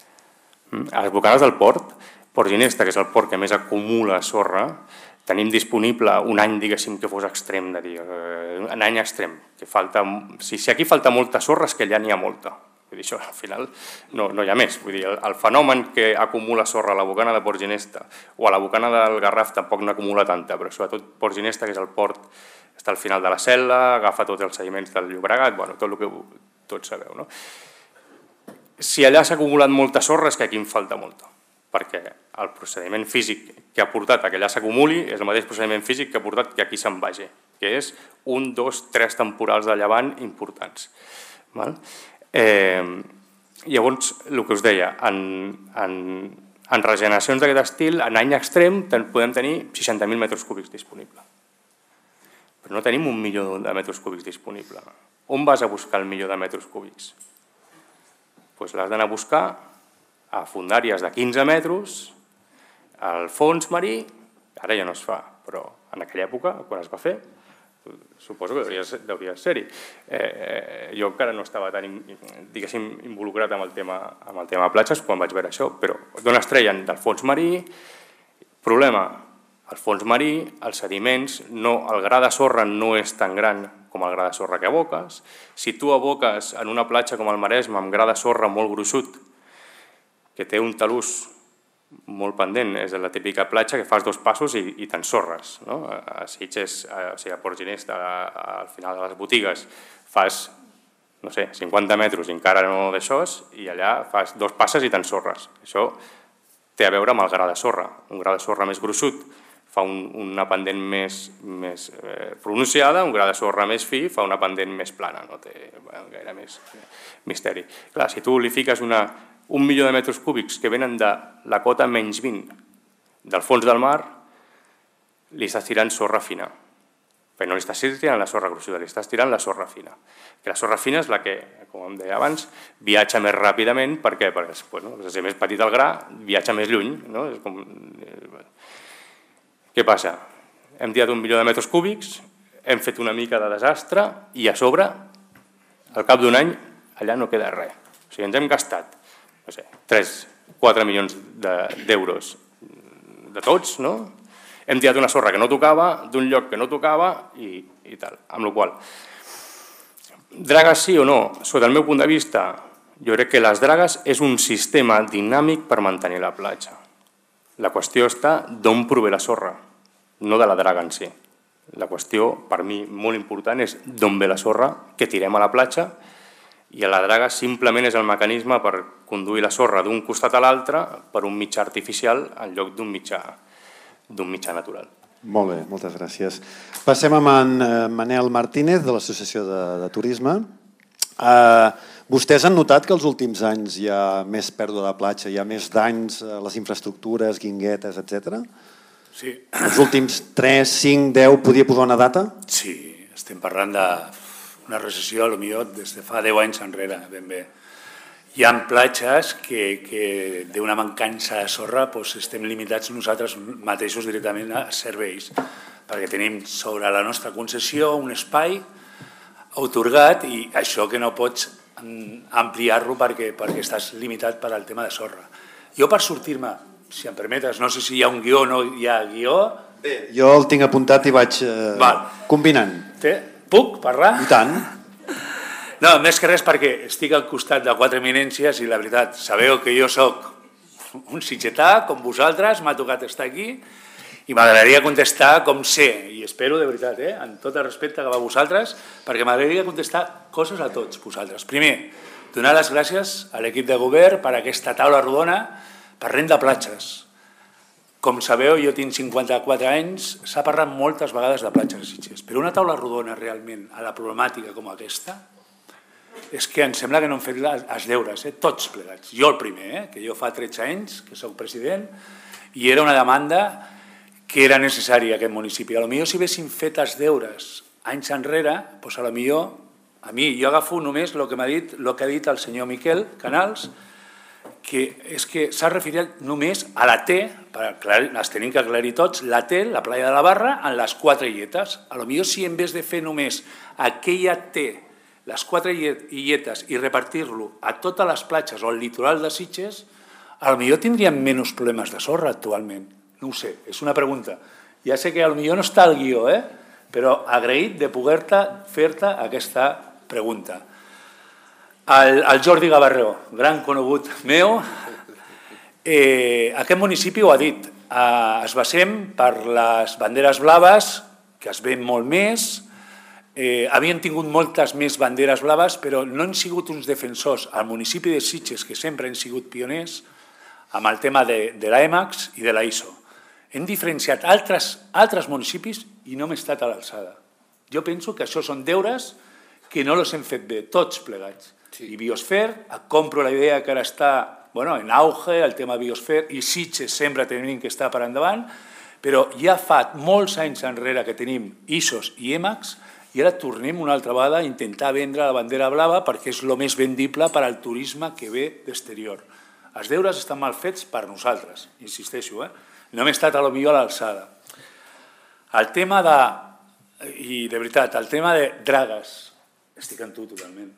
A les bocanes del port, Port Ginesta, que és el port que més acumula sorra, tenim disponible un any, diguéssim, que fos extrem, de dir, un any extrem, que falta, si, si aquí falta molta sorra és que allà n'hi ha molta. Vull dir, això al final no, no hi ha més. Vull dir, el, el fenomen que acumula sorra a la bocana de Port Ginesta o a la bocana del Garraf tampoc n'acumula tanta, però sobretot Port Ginesta, que és el port, està al final de la Cel·la, agafa tots els sediments del Llobregat, bueno, tot el que tots sabeu, no? Si allà s'ha acumulat molta sorra és que aquí en falta molta, perquè el procediment físic que ha portat a que allà s'acumuli és el mateix procediment físic que ha portat que aquí se'n vagi, que és un, dos, tres temporals de llevant importants. Val? Eh, llavors, el que us deia, en, en, en regeneracions d'aquest estil, en any extrem, podem tenir seixanta mil metres cúbics disponibles. Però no tenim un milió de metres cúbics disponible. On vas a buscar el milió de metres cúbics? Doncs l'has d'anar a buscar a fondàries de quinze metres, al fons marí, ara ja no es fa, però en aquella època, quan es va fer, suposo que hauria, hauria de ser-hi. Eh, jo encara no estava tan, diguéssim, involucrat amb el tema, amb el tema de platges quan vaig veure això, però d'on es treien? Del fons marí. Problema, el fons marí, els sediments, no, el gra de sorra no és tan gran com el gra de sorra que aboques. Si tu aboques en una platja com el Maresme amb gra de sorra molt gruixut, que té un talús molt pendent, és la típica platja que fas dos passos i, i t'ensorres. No? A Sitges, a, o sigui, a Port Ginesta, al final de les botigues, fas, no sé, cinquanta metres i encara no d'això, i allà fas dos passes i t'ensorres. Això té a veure amb el gra de sorra. Un gra de sorra més gruixut fa un, una pendent més, més eh, pronunciada, un gra de sorra més fi fa una pendent més plana, no té bueno, gaire més misteri. Clar, si tu li fiques una, un milió de metres cúbics que venen de la cota menys vint del fons del mar, li estàs tirant sorra fina. Però no li estàs tirant la sorra gruixuda, li estàs tirant la sorra fina. Que la sorra fina és la que, com em deia abans, viatja més ràpidament. Per què? Perquè bueno, si és més petit el gra, viatja més lluny. No? És com... Què passa? Hem tirat un milió de metres cúbics, hem fet una mica de desastre i a sobre, al cap d'un any, allà no queda res. O sigui, ens hem gastat, no sé, tres, quatre milions d'euros de tots, no? Hem tirat una sorra que no tocava, d'un lloc que no tocava i, i tal. Amb la qual cosa, dragues sí o no? Sota el meu punt de vista, jo crec que les dragues és un sistema dinàmic per mantenir la platja. La qüestió està d'on prové la sorra, no de la draga en si. La qüestió, per mi, molt important, és d'on ve la sorra que tirem a la platja i la draga simplement és el mecanisme per conduir la sorra d'un costat a l'altre per un mitjà artificial en lloc d'un mitjà, d'un mitjà natural. Molt bé, moltes gràcies. Passem amb en Manel Martínez, de l'Associació de, de Turisme. Uh, vostès han notat que els últims anys hi ha més pèrdua de platja, hi ha més danys a les infraestructures, guinguetes, etcètera? Sí. Els últims tres, cinc, deu, podria posar una data? Sí, estem parlant d'una recessió, potser des de fa deu anys enrere, ben bé. Hi ha platges que, que d'una mancança de sorra doncs estem limitats nosaltres mateixos directament a serveis, perquè tenim sobre la nostra concessió un espai atorgat i això que no pots ampliar-lo perquè, perquè estàs limitat per al tema de sorra. Jo per sortir-me, si em permetes, no sé si hi ha un guió o no hi ha guió. Bé, jo el tinc apuntat i vaig eh, combinant. Té? Puc parlar? I tant. No, més que res perquè estic al costat de quatre eminències i la veritat, sabeu que jo sóc un sitgetà, com vosaltres, m'ha tocat estar aquí i m'agradaria contestar com sé, i espero de veritat, eh, amb tot el respecte cap a vosaltres, perquè m'agradaria contestar coses a tots vosaltres. Primer, donar les gràcies a l'equip de govern per aquesta taula rodona per renda platges. Com sabeu, jo tinc cinquanta-quatre anys, s'ha parlat moltes vegades de platges a Sitges, però una taula rodona realment a la problemàtica com aquesta és que em sembla que no hem fet els deures, eh? Tots plegats. Jo el primer, eh? Que jo fa tretze anys que soc president i era una demanda que era necessària a aquest municipi. A lo millor si haguéssim fet els deures anys enrere, doncs a lo millor, a mi, jo agafo només el que m'ha dit, el que ha dit el senyor Miquel Canals, que és que s'ha referit només a la T, les tenim que aclarir tots, la T, la playa de la Barra, en les quatre illetes. A lo millor si en vez de fer només aquella T, les quatre illetes i repartir-lo a totes les platges o al litoral de Sitges, potser tindríem menys problemes de sorra actualment. No ho sé, és una pregunta. Ja sé que potser no està al guió, eh? Però agraït de poder-te fer-te aquesta pregunta. El, el Jordi Gavarró, gran conegut meu, eh, aquest municipi ho ha dit, eh, es basem per les banderes blaves, que es ven molt més. Eh, havien tingut moltes més banderes blaves, però no han sigut uns defensors al municipi de Sitges, que sempre han sigut pioners, amb el tema de, de l'A E M A X i de la I S O. Hem diferenciat altres, altres municipis i no hem estat a l'alçada. Jo penso que això són deures que no els hem fet bé, tots plegats. Sí. I Biosfer, compro la idea que ara està bueno, en auge, el tema Biosfer, i Sitges sempre tenim que estar per endavant, però ja fa molts anys enrere que tenim I S Os i E M A X, i ara tornem una altra vegada a intentar vendre la bandera blava perquè és el més vendible per al turisme que ve d'exterior. Els deures estan mal fets per nosaltres, insisteixo, eh? No hem estat a lo millor a l'alçada. El tema de, i de veritat, el tema de dragues, estic amb tu totalment.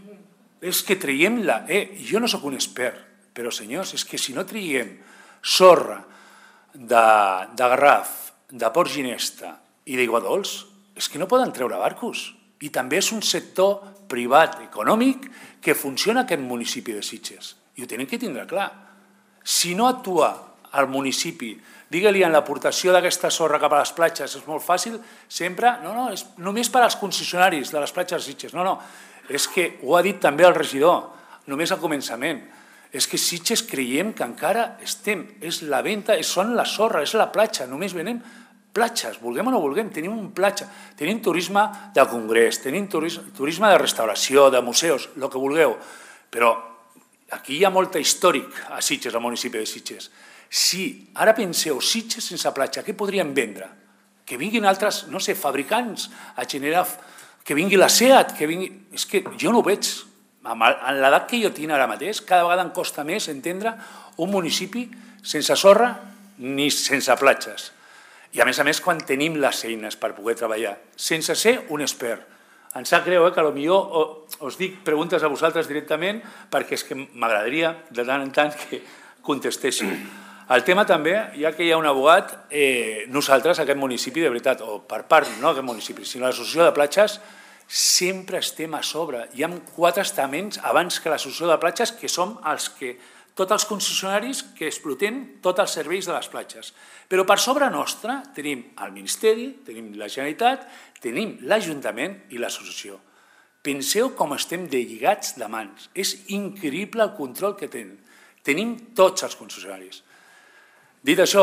És que traiem la... Eh, jo no sóc un expert, però senyors, és que si no traiem sorra de, de Garraf, de Port Ginesta i d'Iguadols, és que no poden treure barcos. I també és un sector privat, econòmic, que funciona aquest municipi de Sitges. I ho tenim que tindre clar. Si no actua el municipi, digue-li en l'aportació d'aquesta sorra cap a les platges, és molt fàcil, sempre, no, no, és només per als concessionaris de les platges de Sitges. No, no, és que ho ha dit també el regidor, només al començament. És que Sitges creiem que encara estem, és la venda, són la sorra, és la platja, només venem platges, vulguem o no vulguem, tenim un platja, tenim turisme de congrés, tenim turisme de restauració, de museus, el que vulgueu, però aquí hi ha molta històric a Sitges, al municipi de Sitges. Si ara penseu Sitges sense platja, què podríem vendre? Que vinguin altres, no sé, fabricants a generar, que vingui la SEAT, que vingui... És que jo no ho veig. En l'edat que jo tinc ara mateix, cada vegada em costa més entendre un municipi sense sorra ni sense platges. I a més a més quan tenim les eines per poder treballar, sense ser un expert. Em sap greu que potser us dic preguntes a vosaltres directament perquè és que m'agradaria de tant en tant que contestessin. El tema també, ja que hi ha un abogat, eh, nosaltres, aquest municipi, de veritat, o per part, no aquest municipi, sinó l'associació de platges, sempre estem a sobre. Hi ha quatre estaments abans que l'associació de platges que som els que, tots els concessionaris que explotem tots els serveis de les platges. Però per sobre nostra tenim el Ministeri, tenim la Generalitat, tenim l'Ajuntament i l'associació. Penseu com estem de lligats de mans. És increïble el control que tenen. Tenim tots els concessionaris. Dit això,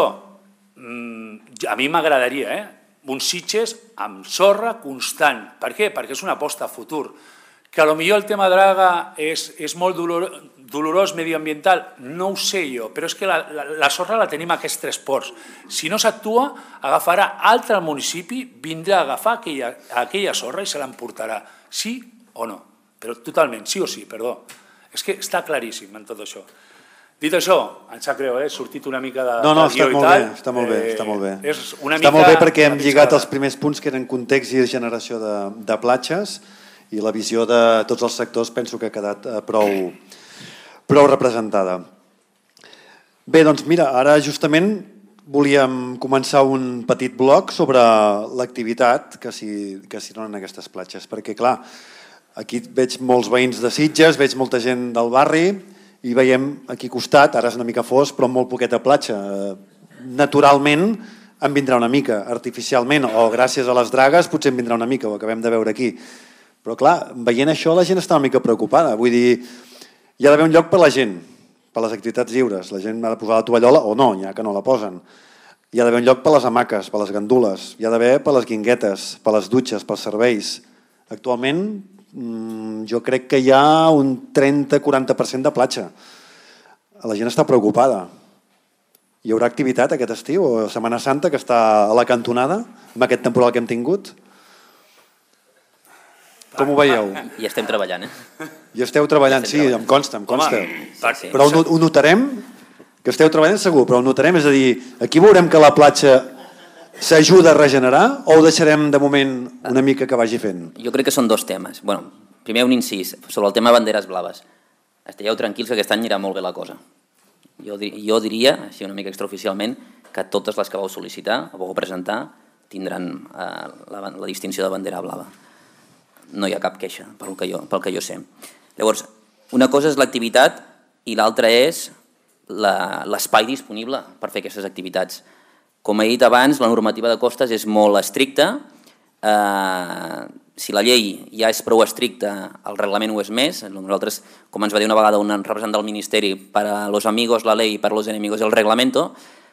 a mi m'agradaria, eh? un Sitges amb sorra constant. Per què? Perquè és una aposta a futur. Que potser el tema draga és, és molt dolorós, dolorós medioambiental, no ho sé jo, però és que la, la, la sorra la tenim a aquests tres ports. Si no s'actua, agafarà altre municipi, vindrà a agafar aquella, aquella sorra i se l'emportarà. Sí o no? Però totalment, sí o sí, perdó. És que està claríssim en tot això. Dit això, em sap greu, he sortit una mica de No, no, guió està i molt tal. bé, està molt bé, està molt bé. És una està mica... molt bé perquè hem lligat els primers punts que eren context i generació de, de platges i la visió de tots els sectors penso que ha quedat prou, prou representada. Bé, doncs mira, ara justament volíem començar un petit bloc sobre l'activitat que s'hi que s'hi dona en aquestes platges, perquè clar, aquí veig molts veïns de Sitges, veig molta gent del barri i veiem aquí costat, ara és una mica fos, però molt poqueta platja. Naturalment en vindrà una mica, artificialment, o gràcies a les dragues potser en vindrà una mica, ho acabem de veure aquí. Però clar, veient això la gent està una mica preocupada. Vull dir, hi ha d'haver un lloc per la gent, per les activitats lliures. La gent ha de posar la tovallola o no, ja que no la posen. Hi ha d'haver un lloc per les hamaques, per les gandules, hi ha d'haver per les guinguetes, per les dutxes, pels serveis. Actualment jo crec que hi ha un trenta a quaranta per cent de platja. La gent està preocupada. Hi haurà activitat aquest estiu o Setmana Santa que està a la cantonada amb aquest temporal que hem tingut? Com ho veieu? I estem treballant, eh? I esteu treballant, sí, em consta, em consta. Home, però ho, ho notarem? Que esteu treballant segur, però ho notarem, és a dir, aquí veurem que la platja s'ajuda a regenerar o ho deixarem de moment una mica que vagi fent? Jo crec que són dos temes. Bueno, primer un incís sobre el tema banderes blaves. Estigueu tranquils que aquest any anirà molt bé la cosa. Jo, jo diria, així una mica extraoficialment, que totes les que vau sol·licitar o vau presentar tindran eh, la, la distinció de bandera blava. No hi ha cap queixa, pel que jo, pel que jo sé. Llavors, una cosa és l'activitat i l'altra és l'espai disponible per fer aquestes activitats. Com he dit abans, la normativa de costes és molt estricta. Eh, si la llei ja és prou estricta, el reglament ho és més. Nosaltres, com ens va dir una vegada un representant del Ministeri, para los amigos la ley, para los enemigos el reglamento,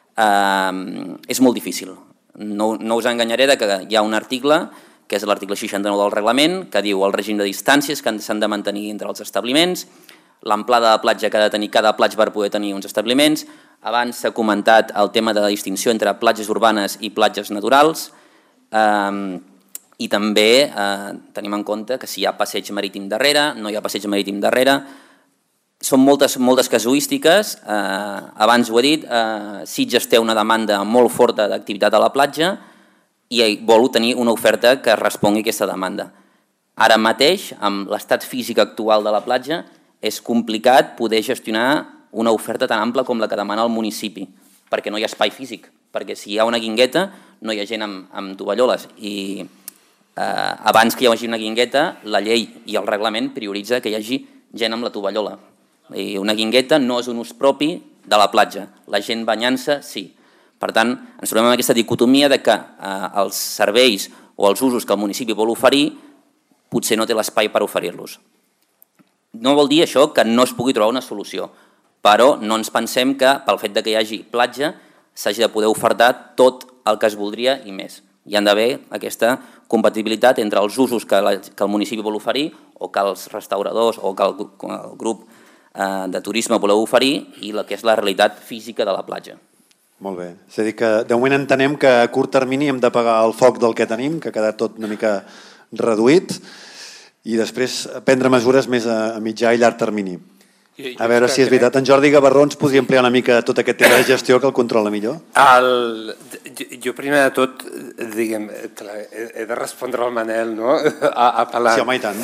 eh, és molt difícil. No, no us enganyaré de que hi ha un article, que és l'article seixanta-nou del reglament, que diu el règim de distàncies que s'han de mantenir entre els establiments, l'amplada de platja que ha de tenir cada platja per poder tenir uns establiments. Abans s'ha comentat el tema de la distinció entre platges urbanes i platges naturals eh, i també eh, tenim en compte que si hi ha passeig marítim darrere, no hi ha passeig marítim darrere. Són moltes, moltes casuístiques. Eh, abans ho he dit, eh, Sitges té una demanda molt forta d'activitat a la platja i vol tenir una oferta que respongui a aquesta demanda. Ara mateix, amb l'estat físic actual de la platja, és complicat poder gestionar una oferta tan ampla com la que demana el municipi, perquè no hi ha espai físic, perquè si hi ha una guingueta no hi ha gent amb, amb tovalloles i eh, abans que hi hagi una guingueta la llei i el reglament prioritza que hi hagi gent amb la tovallola. I una guingueta no és un ús propi de la platja, la gent banyant-se sí. Per tant, ens trobem amb aquesta dicotomia de que eh, els serveis o els usos que el municipi vol oferir potser no té l'espai per oferir-los. No vol dir això que no es pugui trobar una solució, però no ens pensem que pel fet que hi hagi platja s'hagi de poder ofertar tot el que es voldria i més. Hi ha d'haver aquesta compatibilitat entre els usos que, la, que el municipi vol oferir o que els restauradors o que el, el grup eh, de turisme voleu oferir i la que és la realitat física de la platja. Molt bé. És a dir que de moment entenem que a curt termini hem de pagar el foc del que tenim, que ha quedat tot una mica reduït, i després prendre mesures més a, a mitjà i llarg termini. A veure si és veritat. En Jordi Gavarró ens podria ampliar una mica tot aquest tema de gestió que el controla millor? El, jo primer de tot, diguem, he de respondre al Manel, no? A, a sí, home, i tant.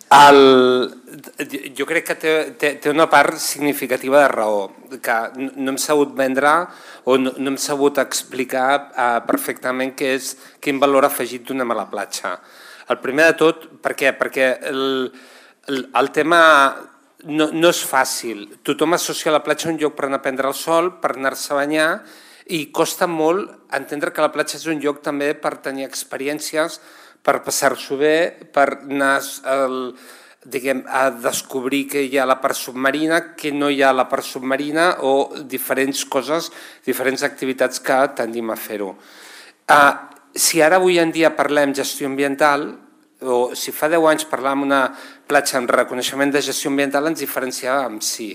El, jo crec que té, té, té una part significativa de raó, que no, no hem sabut vendre o no, no hem sabut explicar uh, perfectament què és, quin valor afegit donem a la platja. El primer de tot, per què? Perquè el, el, el tema no, no és fàcil. Tothom associa la platja a un lloc per anar a prendre el sol, per anar-se a banyar, i costa molt entendre que la platja és un lloc també per tenir experiències, per passar-s'ho bé, per anar el, diguem, a descobrir que hi ha la part submarina, que no hi ha la part submarina o diferents coses, diferents activitats que tendim a fer-ho. Uh, si ara avui en dia parlem gestió ambiental, o si fa deu anys parlàvem una platja amb reconeixement de gestió ambiental, ens diferenciàvem, sí.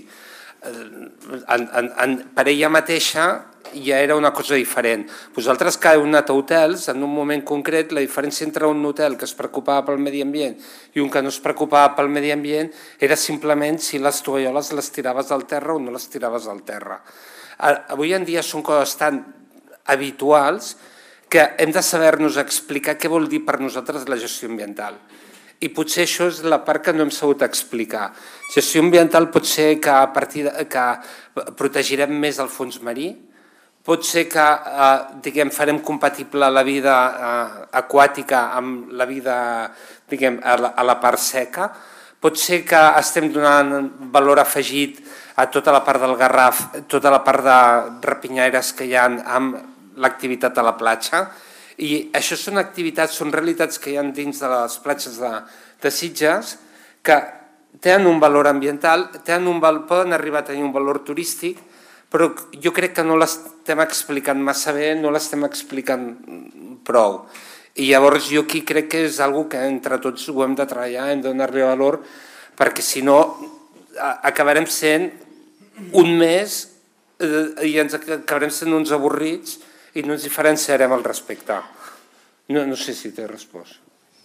En, en, en, per ella mateixa ja era una cosa diferent. Vosaltres que heu anat a hotels, en un moment concret, la diferència entre un hotel que es preocupava pel medi ambient i un que no es preocupava pel medi ambient era simplement si les tovalloles les tiraves al terra o no les tiraves al terra. Avui en dia són coses tan habituals que hem de saber-nos explicar què vol dir per nosaltres la gestió ambiental. I potser això és la part que no hem sabut explicar. Gestió ambiental pot ser que, a partir de, que protegirem més el fons marí, pot ser que eh, diguem, farem compatible la vida eh, aquàtica amb la vida diguem, a, la, a la part seca, pot ser que estem donant valor afegit a tota la part del Garraf, tota la part de rapinyaires que hi ha amb l'activitat a la platja. I això són activitats, són realitats que hi ha dins de les platges de, de Sitges que tenen un valor ambiental, tenen un val, poden arribar a tenir un valor turístic, però jo crec que no l'estem explicant massa bé, no l'estem explicant prou. I llavors jo aquí crec que és una cosa que entre tots ho hem de treballar, hem de donar-li valor, perquè si no acabarem sent un mes i ens acabarem sent uns avorrits i no ens diferenciarem al respecte. No, no sé si t'he respost.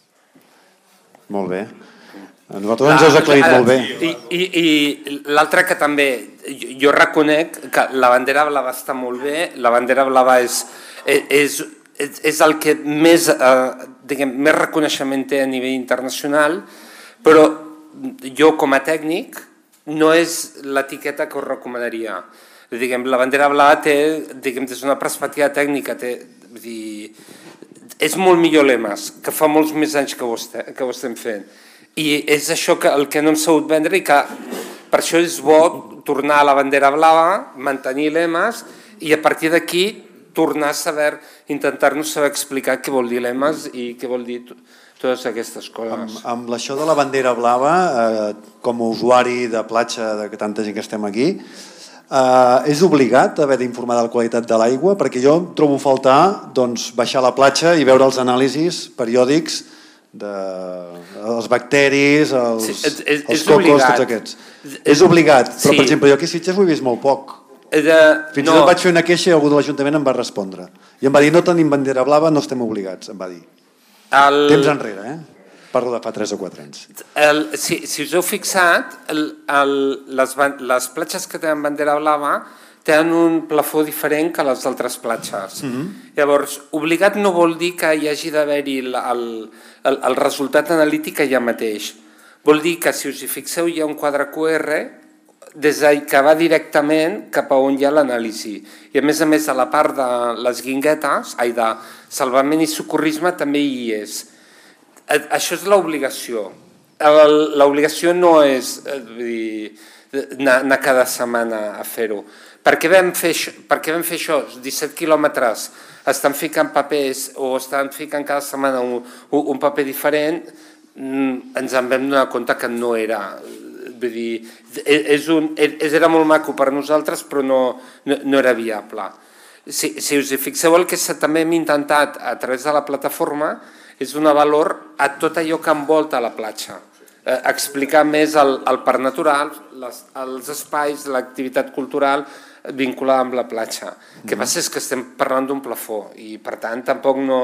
Molt bé. A nosaltres ens has aclarit molt bé. I, i, i l'altre que també, jo reconec que la bandera blava està molt bé, la bandera blava és, és, és el que més, eh, diguem, més reconeixement té a nivell internacional, però jo com a tècnic no és l'etiqueta que us recomanaria. Diguem, la bandera blava té, diguem, des d'una perspectiva tècnica, té, dir, és molt millor lemes, que fa molts més anys que ho, estem, que ho estem fent. I és això que, el que no hem sabut vendre i que per això és bo tornar a la bandera blava, mantenir lemes i a partir d'aquí tornar a saber, intentar-nos saber explicar què vol dir lemes i què vol dir totes aquestes coses. Amb, amb això de la bandera blava, eh, com a usuari de platja, de tanta gent que estem aquí, Uh, és obligat haver d'informar de la qualitat de l'aigua? Perquè jo trobo a faltar doncs, baixar a la platja i veure els anàlisis periòdics dels bacteris, els, sí, és, és, els cocos, obligat. Tots aquests. És, és obligat, però sí. Per exemple jo aquí a Sitges ho he vist molt poc. De, Fins i no. tot vaig fer una queixa i algú de l'Ajuntament em va respondre. I em va dir, no tenim bandera blava, no estem obligats, em va dir. El... Temps enrere, eh? Parlo de fa tres o quatre anys. El, si, si us heu fixat, el, el, les, les platges que tenen bandera blava tenen un plafó diferent que les altres platges. Mm-hmm. Llavors, obligat no vol dir que hi hagi d'haver-hi el, el, el, el resultat analític allà mateix. Vol dir que si us hi fixeu hi ha un quadre Q R des que va directament cap a on hi ha l'anàlisi. I a més a més a la part de les guinguetes, ai, de salvament i socorrisme també hi és. Això és l'obligació. L'obligació no és dir, anar cada setmana a fer-ho. Per què vam fer això? Per què vam fer això? disset quilòmetres, estan ficant papers o estan ficant cada setmana un, un paper diferent, ens en vam donar compte que no era. Vull dir, és un, era molt maco per nosaltres, però no, no, no era viable. Si, si us hi fixeu, el que també hem intentat a través de la plataforma és donar valor a tot allò que envolta la platja. Eh, explicar més el, el parc natural, les, els espais, l'activitat cultural vinculada amb la platja. El que passa és que estem parlant d'un plafó i per tant tampoc no,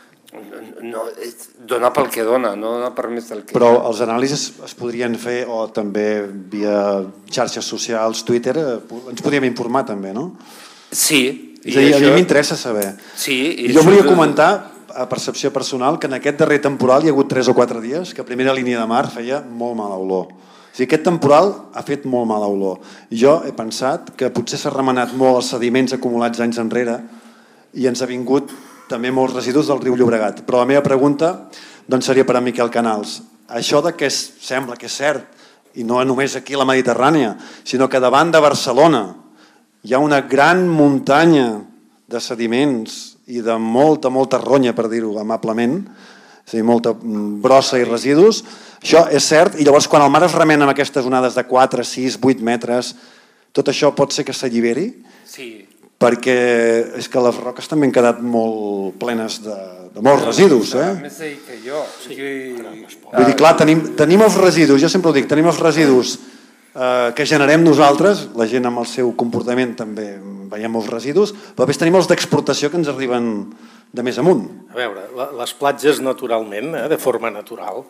no dona pel que dona, no dona per més del que... Però els anàlisis es podrien fer o també via xarxes socials, Twitter, ens podríem informar també, no? Sí. És a dir, a mi m'interessa saber. Sí. I jo volia comentar... percepció personal que en aquest darrer temporal hi ha hagut tres o quatre dies que a primera línia de mar feia molt mala olor. O sigui, aquest temporal ha fet molt mala olor. Jo he pensat que potser s'ha remenat molt els sediments acumulats anys enrere i ens ha vingut també molts residus del riu Llobregat. Però la meva pregunta doncs, seria per a Miquel Canals. Això de què sembla que és cert, i no només aquí a la Mediterrània, sinó que davant de Barcelona hi ha una gran muntanya de sediments i de molta, molta ronya, per dir-ho amablement, és a dir, molta brossa i residus. Això és cert, i llavors quan el mar es remena amb aquestes onades de quatre, sis, vuit metres, tot això pot ser que s'alliberi? Sí. Perquè és que les roques també han quedat molt plenes de, de molts residus. Eh? Més ell que jo. Sí. Vull dir, clar, tenim, tenim els residus, jo sempre ho dic, tenim els residus eh, que generem nosaltres, la gent amb el seu comportament també veiem els residus, però després tenim els d'exportació que ens arriben de més amunt. A veure, les platges naturalment, eh, de forma natural,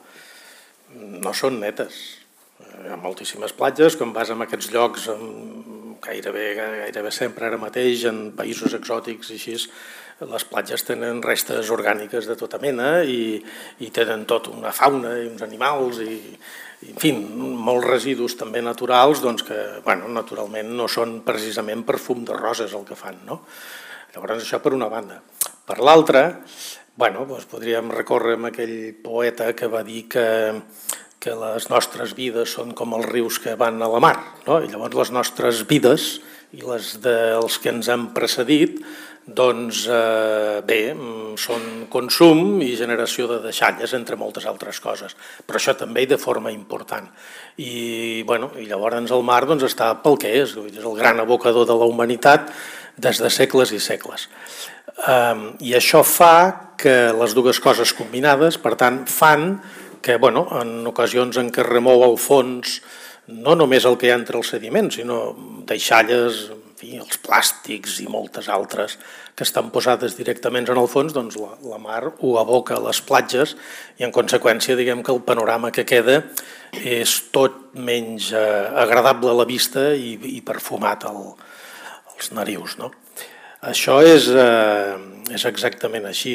no són netes. Hi ha moltíssimes platges, quan vas a aquests llocs gairebé, gairebé sempre ara mateix, en països exòtics i així, les platges tenen restes orgàniques de tota mena i, i tenen tot una fauna i uns animals i, i en fi, molts residus també naturals doncs que, bueno, naturalment no són precisament perfum de roses el que fan, no? Llavors això per una banda. Per l'altra, bueno, doncs podríem recórrer amb aquell poeta que va dir que que les nostres vides són com els rius que van a la mar, no? I llavors les nostres vides i les dels que ens han precedit, doncs eh, bé, són consum i generació de deixalles, entre moltes altres coses, però això també de forma important. I, bueno, i llavors el mar doncs, està pel que és, és el gran abocador de la humanitat des de segles i segles. Um, I això fa que les dues coses combinades, per tant, fan que bueno, en ocasions en què remou al fons no només el que hi ha entre els sediments, sinó deixalles, en fi, els plàstics i moltes altres que estan posades directament en el fons, doncs la, la mar ho aboca a les platges i en conseqüència diguem que el panorama que queda és tot menys eh, agradable a la vista i, i perfumat al, als narius, no? Això és, eh, és exactament així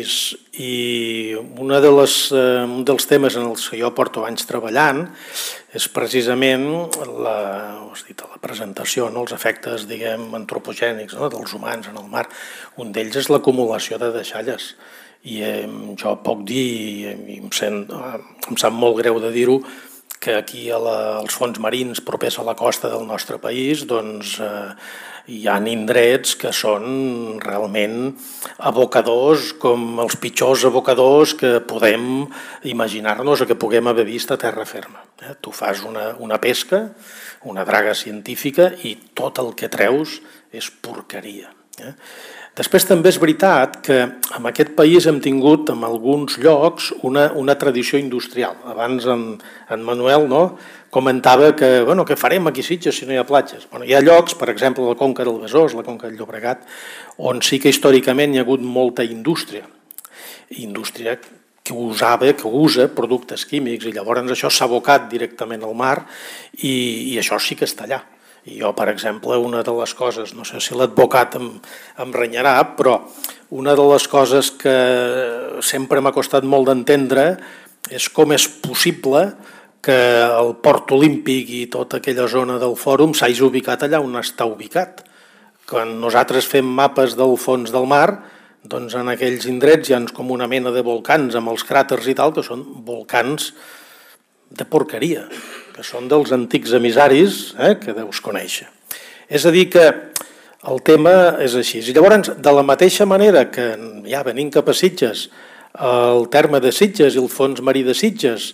i una de les, eh, un dels temes en els que jo porto anys treballant és precisament la, has dit, la presentació, no? Els efectes diguem, antropogènics, no? Dels humans en el mar. Un d'ells és l'acumulació de deixalles i eh, jo puc dir, i em, sent, em sap molt greu de dir-ho, que aquí a la, als fons marins propers a la costa del nostre país doncs, eh, hi ha indrets que són realment abocadors, com els pitjors abocadors que podem imaginar-nos o que puguem haver vist a terra ferma. Eh? Tu fas una, una pesca, una draga científica i tot el que treus és porqueria. Eh? Després també és veritat que en aquest país hem tingut en alguns llocs una, una tradició industrial. Abans en, en Manuel no, comentava que bueno, què farem aquí a Sitges si no hi ha platges. Bueno, hi ha llocs, per exemple la Conca del Besòs, la Conca del Llobregat, on sí que històricament hi ha hagut molta indústria. Indústria que usava, que usa productes químics i llavors això s'ha abocat directament al mar i, i això sí que està allà. I jo, per exemple, una de les coses, no sé si l'advocat em, em renyarà, però una de les coses que sempre m'ha costat molt d'entendre és com és possible que el Port Olímpic i tota aquella zona del fòrum s'hagi ubicat allà on està ubicat. Quan nosaltres fem mapes del fons del mar, doncs en aquells indrets hi ha com una mena de volcans amb els cràters i tal, que són volcans de porqueria, que són dels antics emissaris eh, que deus conèixer. És a dir que el tema és així. I llavors, de la mateixa manera que ja venim cap a Sitges, el terme de Sitges i el fons marí de Sitges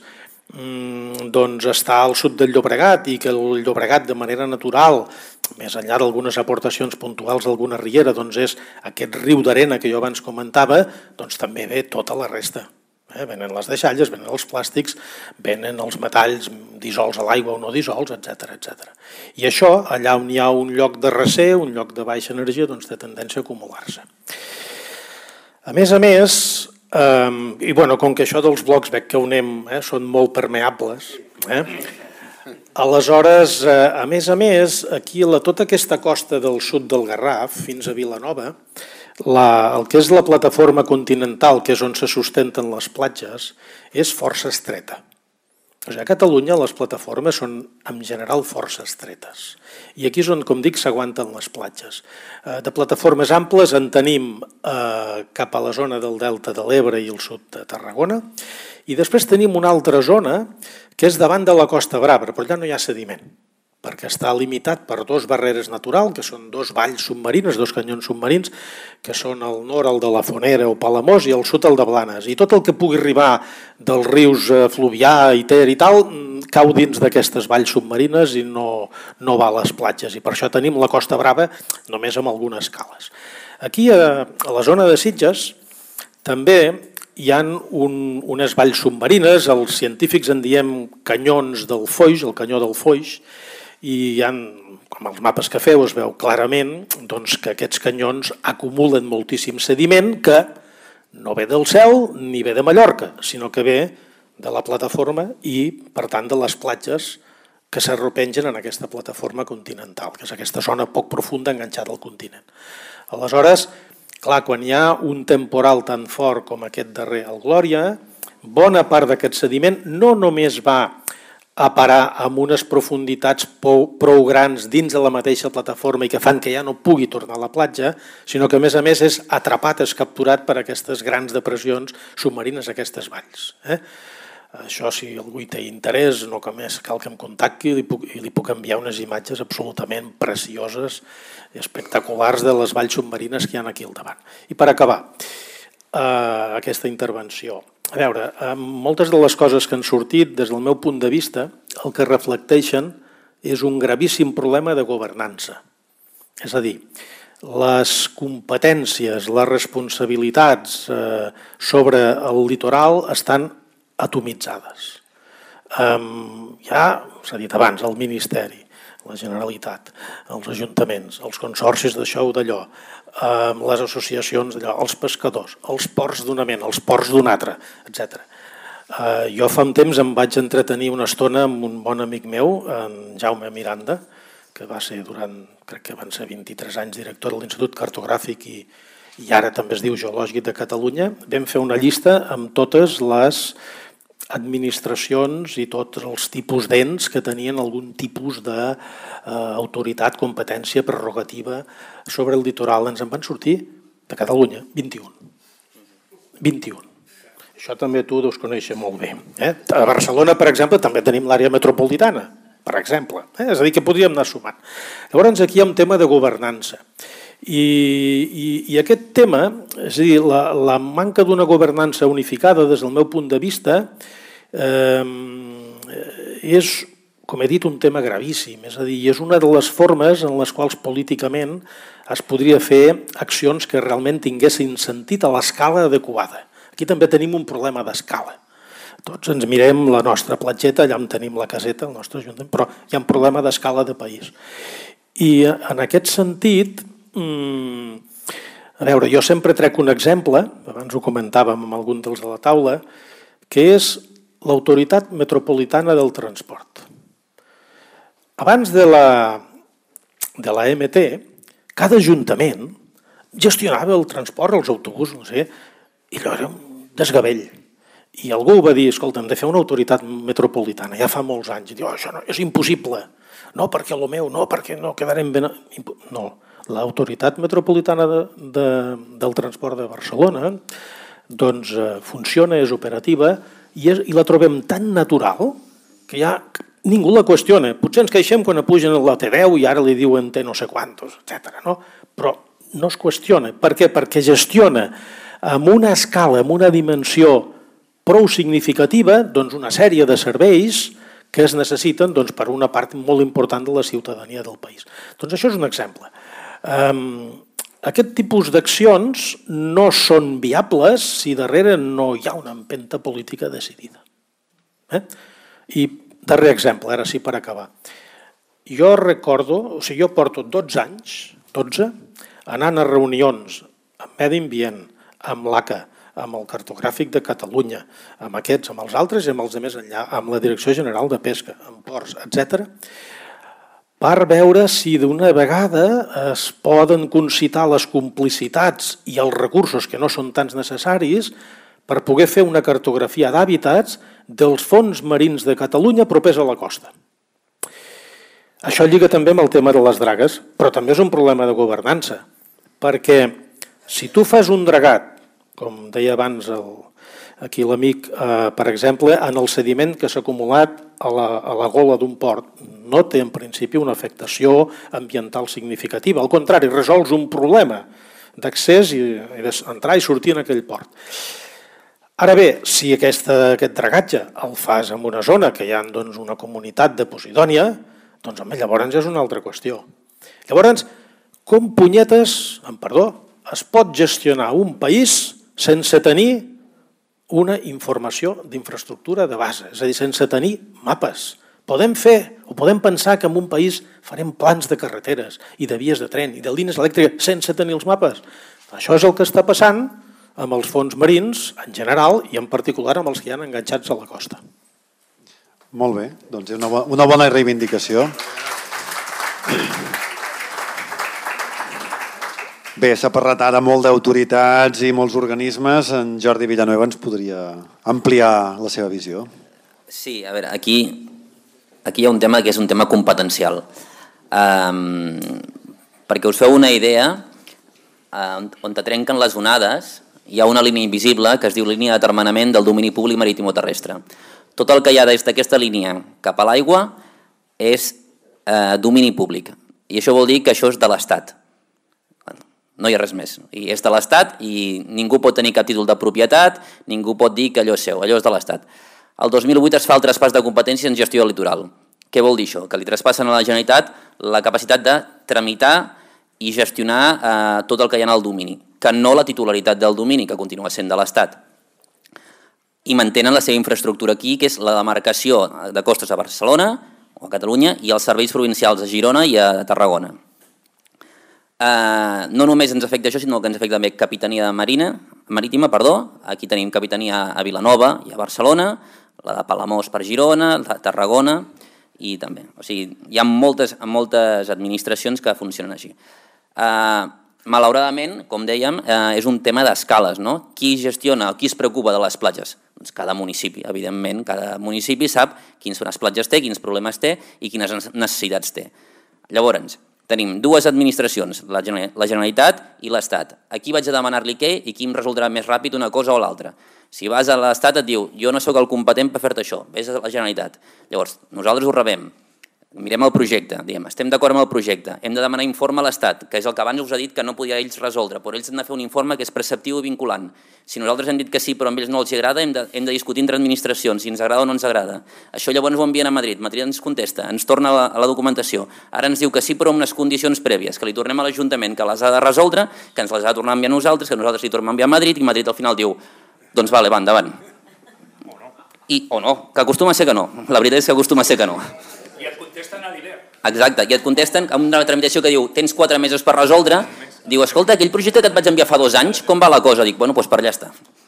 doncs està al sud del Llobregat i que el Llobregat de manera natural, més enllà d'algunes aportacions puntuals d'alguna riera, doncs és aquest riu d'arena que jo abans comentava, doncs també ve tota la resta. Eh, venen les deixalles, venen els plàstics, venen els metalls dissolts a l'aigua o no dissolts, etcètera, etcètera. I això, allà on hi ha un lloc de recer, un lloc de baixa energia, doncs té tendència a acumular-se. A més a més, eh, i bueno, com que això dels blocs veig que on anem eh, són molt permeables, eh, aleshores, eh, a més a més, aquí a la, tota aquesta costa del sud del Garraf, fins a Vilanova, La, el que és la plataforma continental, que és on se sustenten les platges, és força estreta. O sigui, a Catalunya les plataformes són en general força estretes. I aquí és on, com dic, s'aguanten les platges. De plataformes amples en tenim eh, cap a la zona del Delta de l'Ebre i el sud de Tarragona, i després tenim una altra zona que és davant de la Costa Brava, però allà no hi ha sediment, perquè està limitat per dos barreres naturals, que són dos valls submarins, dos canyons submarins, que són al nord el de la Fonera o Palamós i al sud el de Blanes. I tot el que pugui arribar dels rius Fluvià i Ter i tal, cau dins d'aquestes valls submarines i no, no va a les platges. I per això tenim la Costa Brava només amb algunes cales. Aquí, a, a la zona de Sitges, també hi ha un, unes valls submarines, els científics en diem canyons del Foix, el canyó del Foix, i hi ha, com els mapes que feu es veu clarament, doncs, que aquests canyons acumulen moltíssim sediment que no ve del cel ni ve de Mallorca, sinó que ve de la plataforma i, per tant, de les platges que s'arrepengen en aquesta plataforma continental, que és aquesta zona poc profunda enganxada al continent. Aleshores, clar, quan hi ha un temporal tan fort com aquest darrer al Glòria, bona part d'aquest sediment no només va a parar amb unes profunditats prou grans dins de la mateixa plataforma i que fan que ja no pugui tornar a la platja, sinó que a més a més és atrapat, és capturat per aquestes grans depressions submarines, aquestes valls. Eh? Això, si algú hi té interès, no que més cal que em contacti i li puc, i li puc enviar unes imatges absolutament precioses i espectaculars de les valls submarines que hi ha aquí al davant. I per acabar eh, aquesta intervenció, a veure, eh, moltes de les coses que han sortit, des del meu punt de vista, el que reflecteixen és un gravíssim problema de governança. És a dir, les competències, les responsabilitats eh, sobre el litoral estan atomitzades. Um, ja s'ha dit abans, el Ministeri, la Generalitat, els ajuntaments, els consorcis d'això o d'allò, um, les associacions d'allò, els pescadors, els ports d'una mena, els ports d'un altre, etcètera. Uh, jo fa un temps em vaig entretenir una estona amb un bon amic meu, en Jaume Miranda, que va ser durant, crec que van ser vint-i-tres anys director de l'Institut Cartogràfic i, i ara també es diu Geològic de Catalunya. Vam fer una llista amb totes les administracions i tots els tipus d'ens que tenien algun tipus d'autoritat, competència, prerrogativa sobre el litoral. Ens en van sortir de Catalunya vint-i-un. vint-i-un. Això també tu deus conèixer molt bé. Eh? A Barcelona, per exemple, també tenim l'àrea metropolitana, per exemple. Eh? És a dir, que podríem anar sumant. Llavors, aquí hi ha un tema de governança. I, i, i aquest tema, és a dir, la, la manca d'una governança unificada des del meu punt de vista eh, és, com he dit, un tema gravíssim, és a dir, és una de les formes en les quals políticament es podria fer accions que realment tinguessin sentit a l'escala adequada. Aquí també tenim un problema d'escala. Tots ens mirem la nostra platgeta, allà on tenim la caseta, el nostre ajuntament, però hi ha un problema d'escala de país. I en aquest sentit, a veure, jo sempre trec un exemple, abans ho comentàvem amb algun dels de la taula, que és l'Autoritat Metropolitana del Transport. Abans de la, de la M T, cada ajuntament gestionava el transport, els autobusos, no sé, i allò era un desgavell. I algú va dir, escolta, hem de fer una autoritat metropolitana, ja fa molts anys, i diu, oh, això no, és impossible, no perquè el meu, no perquè no quedarem ben... No, l'Autoritat Metropolitana de, de, del Transport de Barcelona doncs, eh, funciona, és operativa i, és, i la trobem tan natural que ja ningú la qüestiona. Potser ens queixem quan pugen la T deu i ara li diuen T no sé quantos, etcètera. No? Però no es qüestiona. Per què? Perquè gestiona amb una escala, amb una dimensió prou significativa, doncs, una sèrie de serveis que es necessiten doncs, per una part molt important de la ciutadania del país. Doncs això és un exemple. Um, aquest tipus d'accions no són viables si darrere no hi ha una empenta política decidida. Eh? I darrer exemple, ara sí per acabar. Jo recordo, o sigui, jo porto dotze anys, dotze, anant a reunions amb Medi Ambient, amb l'A C A, amb el Cartogràfic de Catalunya, amb aquests, amb els altres i amb els de més enllà, amb la Direcció General de Pesca, amb ports, etcètera, per veure si d'una vegada es poden concitar les complicitats i els recursos que no són tants necessaris per poder fer una cartografia d'hàbitats dels fons marins de Catalunya propers a la costa. Això lliga també amb el tema de les dragues, però també és un problema de governança, perquè si tu fas un dragat, com deia abans el, aquí l'amic, eh, per exemple, en el sediment que s'ha acumulat a la, a la gola d'un port, no té en principi una afectació ambiental significativa, al contrari, resols un problema d'accés i, i d'entrar i sortir en aquell port. Ara bé, si aquesta, aquest dragatge el fas en una zona que hi ha doncs, una comunitat de Posidònia, doncs home, llavors és una altra qüestió. Llavors, com punyetes, amb perdó, es pot gestionar un país sense tenir una informació d'infraestructura de base, és a dir, sense tenir mapes. Podem fer o podem pensar que en un país farem plans de carreteres i de vies de tren i de línies elèctriques sense tenir els mapes. Això és el que està passant amb els fons marins en general i en particular amb els que hi han enganxats a la costa. Molt bé, doncs és una, bo una bona reivindicació. Bé, s'ha parlat ara molt d'autoritats i molts organismes. En Jordi Villanueva ens podria ampliar la seva visió. Sí, a veure, aquí, aquí hi ha un tema que és un tema competencial. Um, perquè us feu una idea, uh, on te trenquen les onades, hi ha una línia invisible que es diu línia de determinament del domini públic marítim o terrestre. Tot el que hi ha des d'aquesta línia cap a l'aigua és eh, domini públic. I això vol dir que això és de l'Estat. No hi ha res més. I és de l'Estat i ningú pot tenir cap títol de propietat, ningú pot dir que allò és seu, allò és de l'Estat. El dos mil vuit es fa el traspàs de competències en gestió del litoral. Què vol dir això? Que li traspassen a la Generalitat la capacitat de tramitar i gestionar eh, tot el que hi ha en el domini, que no la titularitat del domini, que continua sent de l'Estat. I mantenen la seva infraestructura aquí, que és la demarcació de costes a Barcelona o a Catalunya i els serveis provincials a Girona i a Tarragona. Uh, no només ens afecta això, sinó que ens afecta també Capitania de Marina, Marítima, perdó. Aquí tenim Capitania a Vilanova i a Barcelona, la de Palamós per Girona, la de Tarragona i també. O sigui, hi ha moltes, moltes administracions que funcionen així. Uh, malauradament, com dèiem, uh, és un tema d'escales, no? Qui gestiona, qui es preocupa de les platges? Doncs cada municipi, evidentment. Cada municipi sap quines són les platges té, quins problemes té i quines necessitats té. Llavors, tenim dues administracions, la Generalitat i l'Estat. Aquí vaig a demanar-li què i qui em resoldrà més ràpid una cosa o l'altra. Si vas a l'Estat et diu, jo no sóc el competent per fer-te això, vés a la Generalitat. Llavors, nosaltres ho rebem, mirem el projecte, diem, estem d'acord amb el projecte, hem de demanar informe a l'Estat, que és el que abans us ha dit que no podia ells resoldre, però ells han de fer un informe que és preceptiu i vinculant. Si nosaltres hem dit que sí, però a ells no els agrada, hem de, hem de discutir entre administracions, si ens agrada o no ens agrada. Això llavors ho envien a Madrid, Madrid ens contesta, ens torna a la, a la documentació. Ara ens diu que sí, però amb unes condicions prèvies, que li tornem a l'Ajuntament, que les ha de resoldre, que ens les ha de tornar a enviar a nosaltres, que nosaltres li tornem a enviar a Madrid, i Madrid al final diu, doncs vale, va, endavant. I, o no, que acostuma a ser que no. La veritat és que acostuma a ser que no. I et contesten a l'hivern. Exacte, i et contesten amb una tramitació que diu tens quatre mesos per resoldre, diu, escolta, aquell projecte que et vaig enviar fa dos anys, com va la cosa? Dic, bueno, doncs per allà està.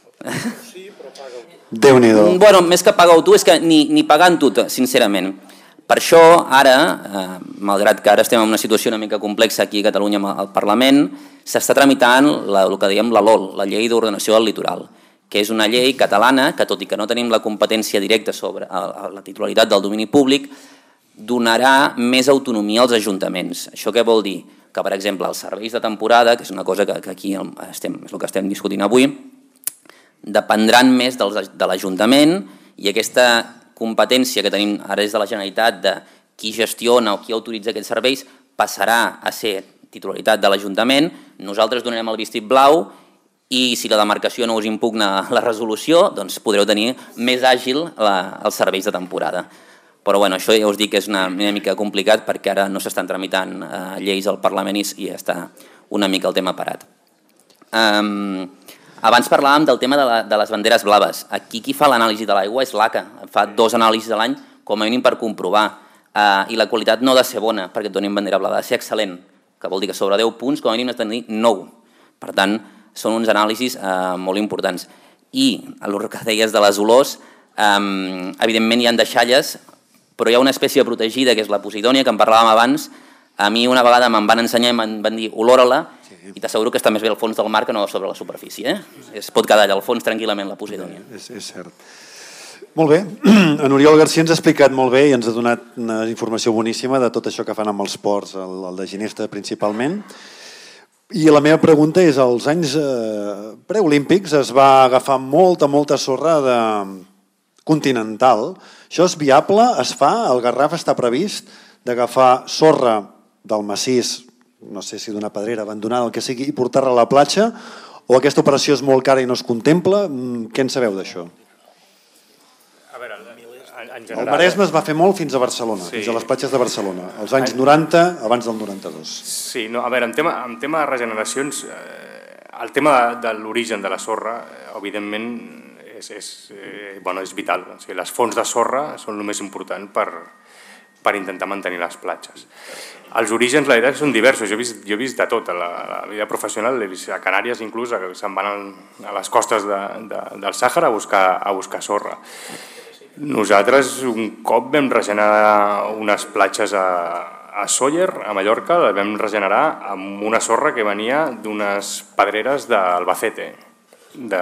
Déu-n'hi-do. Bueno, més que pagar-ho tu és que ni, ni pagant tu, sincerament. Per això, ara, eh, malgrat que ara estem en una situació una mica complexa aquí a Catalunya al Parlament, s'està tramitant la, el que diem la L O L, la Llei d'Ordenació del Litoral, que és una llei catalana que, tot i que no tenim la competència directa sobre la titularitat del domini públic, donarà més autonomia als ajuntaments. Això què vol dir? Que, per exemple, els serveis de temporada, que és una cosa que, que aquí estem, és el que estem discutint avui, dependran més dels, de l'Ajuntament i aquesta competència que tenim ara des de la Generalitat de qui gestiona o qui autoritza aquests serveis passarà a ser titularitat de l'Ajuntament. Nosaltres donarem el vistit blau i si la demarcació no us impugna la resolució, doncs podreu tenir més àgil la, els serveis de temporada. Però bueno, això ja us dic que és una, una mica complicat perquè ara no s'estan tramitant eh, lleis al Parlament i, i està una mica el tema parat. Um, abans parlàvem del tema de, la, de les banderes blaves. Aquí qui fa l'anàlisi de l'aigua és l'A C A. Fa dos anàlisis a l'any com a mínim per comprovar. Uh, I la qualitat no ha de ser bona perquè et donin bandera blava, ha de ser excel·lent, que vol dir que sobre deu punts com a mínim has de tenir nou. Per tant, són uns anàlisis uh, molt importants. I el que deies de les olors, um, evidentment hi ha deixalles, però hi ha una espècie protegida que és la posidònia, que en parlàvem abans. A mi una vegada me'n van ensenyar i me'n van dir olora-la, i t'asseguro que està més bé al fons del mar que no sobre la superfície. Es pot quedar allà al fons tranquil·lament la posidònia. És cert. Molt bé. En Oriol García ens ha explicat molt bé i ens ha donat una informació boníssima de tot això que fan amb els ports, el de Ginesta principalment. I la meva pregunta és, als anys preolímpics es va agafar molta, molta sorra de continental. Això és viable? Es fa? El Garraf està previst d'agafar sorra del massís, no sé si d'una pedrera abandonada, el que sigui, i portar-la a la platja? O aquesta operació és molt cara i no es contempla? Què en sabeu d'això? El Maresme es va fer molt fins a Barcelona, sí. Fins a les platges de Barcelona, als anys noranta, abans del noranta-dos. Sí, no, a veure, en tema, en tema de regeneracions, eh, el tema de, de l'origen de la sorra, eh, evidentment, és, és, eh, bueno, és vital. O sigui, les fonts de sorra són el més important per, per intentar mantenir les platges. Els orígens, la veritat, són diversos. Jo he vist, jo he vist de tot, a la, a la vida professional, he vist a Canàries inclús, se'n van al, a les costes de, de, del Sàhara a buscar, a buscar sorra. Nosaltres un cop vam regenerar unes platges a, a Sóller, a Mallorca, les vam regenerar amb una sorra que venia d'unes pedreres d'Albacete. De...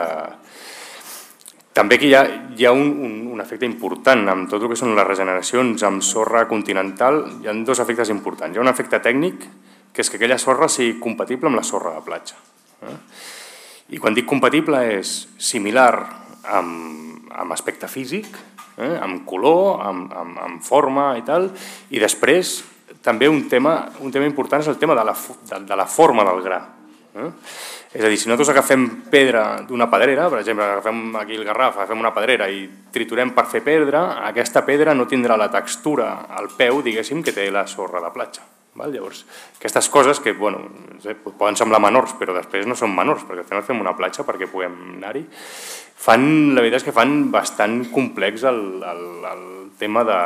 També aquí hi ha, hi ha un, un, un efecte important amb tot el que són les regeneracions amb sorra continental. Hi ha dos efectes importants. Hi ha un efecte tècnic, que és que aquella sorra sigui compatible amb la sorra de platja. I quan dic compatible és similar amb, amb aspecte físic, Eh, amb color, amb, amb, amb forma i tal, i després també un tema, un tema important és el tema de la, de, de la forma del gra. Eh? És a dir, si nosaltres agafem pedra d'una pedrera, per exemple, agafem aquí el Garraf, agafem una pedrera i triturem per fer pedra, aquesta pedra no tindrà la textura al peu, diguéssim, que té la sorra de platja. Val? Llavors, aquestes coses que bueno, no sé, poden semblar menors, però després no són menors, perquè al final fem una platja perquè puguem anar-hi. Fan, la veritat és que fan bastant complex el, el, el tema de...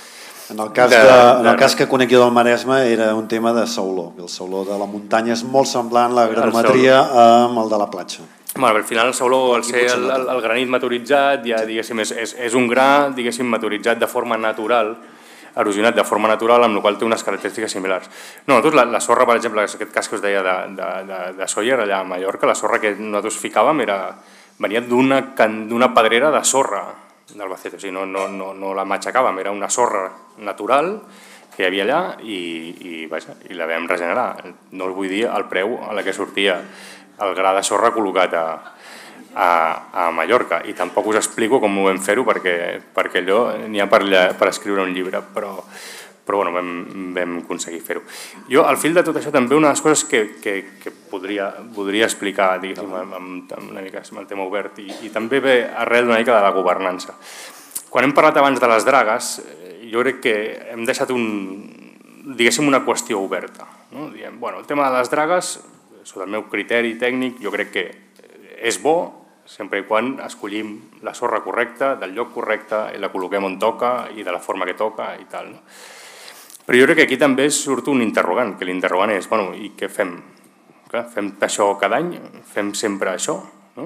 En el, cas de, de, en el cas que conec jo del Maresme era un tema de sauló. El sauló de la muntanya és molt semblant la gradometria amb el de la platja. Bueno, al final el sauló, al ser el, el, el granit meteoritzat, ja, diguéssim, és, és, és un gra diguéssim, meteoritzat de forma natural, erosionat de forma natural, amb la qual té unes característiques similars. No, nosaltres, la, la sorra, per exemple, aquest cas que us deia de, de, de, de Sóller, allà a Mallorca, la sorra que nosaltres ficàvem era, venia d'una pedrera de sorra d'Albacete, o sigui, no, no, no, no la matxacàvem, era una sorra natural que hi havia allà i, i, vaja, i la vam regenerar. No us vull dir el preu a la que sortia el gra de sorra col·locat a, a, a Mallorca, i tampoc us explico com ho vam fer-ho perquè, perquè allò n'hi ha per, per escriure un llibre, però, però bueno, vam, vam aconseguir fer-ho. Jo, al fil de tot això, també una de les coses que, que, que podria, podria explicar, diguéssim, amb, amb, una mica amb el tema obert, i, i també ve arrel d'una mica de la governança. Quan hem parlat abans de les dragues, jo crec que hem deixat un, diguéssim, una qüestió oberta. No? Diem, bueno, el tema de les dragues, sota el meu criteri tècnic, jo crec que és bo, sempre i quan escollim la sorra correcta, del lloc correcte, i la col·loquem on toca i de la forma que toca i tal. No? Però jo crec que aquí també surt un interrogant, que l'interrogant és, bueno, i què fem? Clar, fem això cada any? Fem sempre això? No?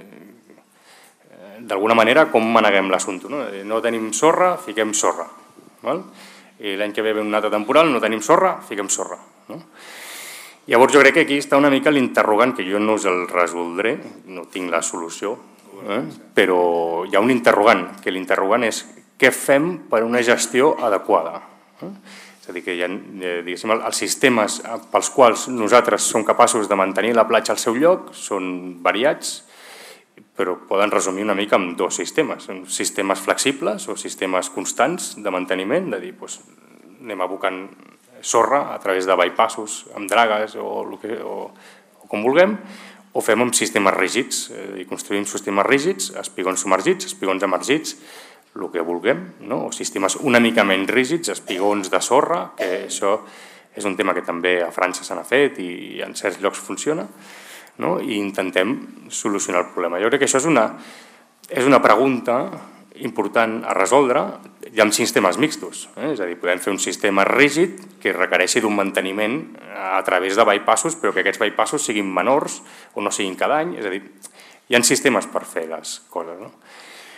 D'alguna manera, com maneguem l'assumpte? No? no tenim sorra, fiquem sorra. Val? I l'any que ve ve un altre temporal, no tenim sorra, fiquem sorra. No? Llavors jo crec que aquí està una mica l'interrogant, que jo no us el resoldré, no tinc la solució, eh? Però hi ha un interrogant, que l'interrogant és què fem per una gestió adequada. Eh? És a dir, que hi ha, diguéssim, els sistemes pels quals nosaltres som capaços de mantenir la platja al seu lloc són variats, però poden resumir una mica en dos sistemes, sistemes flexibles o sistemes constants de manteniment, de dir, doncs, anem abocant sorra a través de bypassos amb dragues o, que, o, o com vulguem, o fem amb sistemes rígids, eh, i construïm sistemes rígids, espigons submergits, espigons emergits, el que vulguem, no? O sistemes una mica menys rígids, espigons de sorra, que això és un tema que també a França se n'ha fet i en certs llocs funciona, no? I intentem solucionar el problema. Jo crec que això és una, és una pregunta important a resoldre i amb sistemes mixtos. Eh? És a dir, podem fer un sistema rígid que requereixi d'un manteniment a través de bypassos, però que aquests bypassos siguin menors o no siguin cada any. És a dir, hi ha sistemes per fer les coses. No?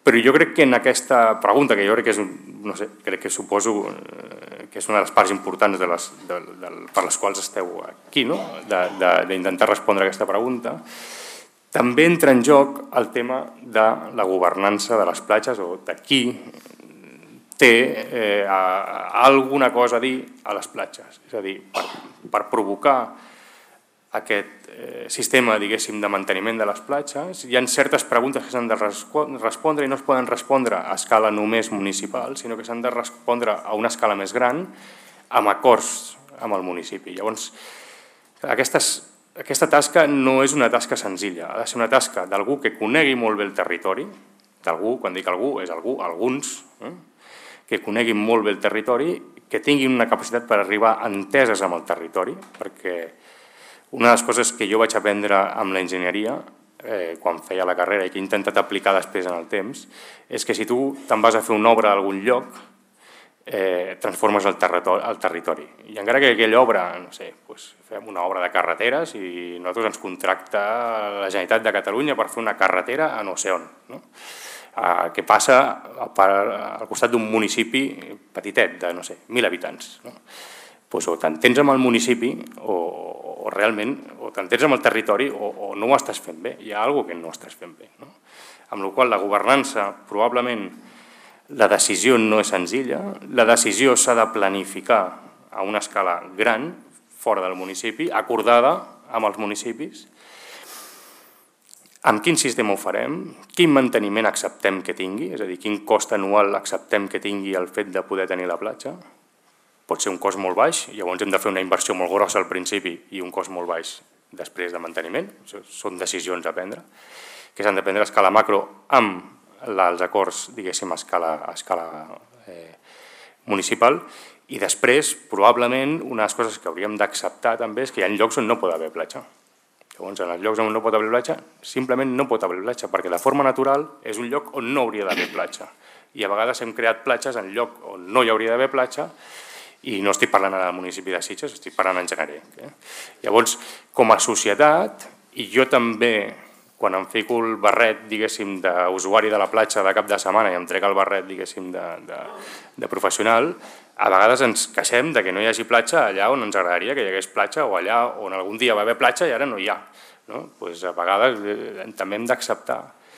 Però jo crec que en aquesta pregunta, que jo crec que és, no sé, crec que suposo que és una de les parts importants de les, de, de, per les quals esteu aquí, no? D'intentar respondre a aquesta pregunta, també entra en joc el tema de la governança de les platges o de qui té eh, alguna cosa a dir a les platges. És a dir, per, per provocar aquest eh, sistema, diguéssim, de manteniment de les platges, hi ha certes preguntes que s'han de respondre i no es poden respondre a escala només municipal, sinó que s'han de respondre a una escala més gran amb acords amb el municipi. Llavors, aquestes, aquesta tasca no és una tasca senzilla, ha de ser una tasca d'algú que conegui molt bé el territori, d'algú, quan dic algú, és algú, alguns, eh? que coneguin molt bé el territori, que tinguin una capacitat per arribar a enteses amb el territori, perquè una de les coses que jo vaig aprendre amb l'enginyeria, eh, quan feia la carrera i que he intentat aplicar després en el temps, és que si tu te'n vas a fer una obra a algun lloc, eh, transformes el territori, el territori. I encara que aquella obra, no sé, doncs fem una obra de carreteres i nosaltres ens contracta la Generalitat de Catalunya per fer una carretera a no sé on, no? Eh, que passa al costat d'un municipi petitet, de, no sé, mil habitants, no? Pues o t'entens amb el municipi o, o realment o t'entens amb el territori o, o no ho estàs fent bé, hi ha alguna cosa que no estàs fent bé. No? Amb la qual cosa la governança, probablement la decisió no és senzilla, la decisió s'ha de planificar a una escala gran, fora del municipi, acordada amb els municipis, amb quin sistema ho farem, quin manteniment acceptem que tingui, és a dir, quin cost anual acceptem que tingui el fet de poder tenir la platja. Pot ser un cost molt baix, llavors hem de fer una inversió molt grossa al principi i un cost molt baix després de manteniment. Són decisions a prendre, que s'han de prendre a escala macro amb els acords, diguéssim, a escala, a escala eh, municipal. I després, probablement, una de les coses que hauríem d'acceptar també és que hi ha llocs on no pot haver platja. Llavors, en els llocs on no pot haver platja, simplement no pot haver platja, perquè la forma natural és un lloc on no hauria d'haver platja. I a vegades hem creat platges en lloc on no hi hauria d'haver platja, i no estic parlant ara del municipi de Sitges, estic parlant en genèric. Eh? Llavors, com a societat, i jo també, quan em fico el barret, diguéssim, d'usuari de la platja de cap de setmana i em trec el barret, diguéssim, de, de, de professional, a vegades ens queixem de que no hi hagi platja allà on ens agradaria que hi hagués platja o allà on algun dia va haver platja i ara no hi ha. No? Pues a vegades eh, també hem d'acceptar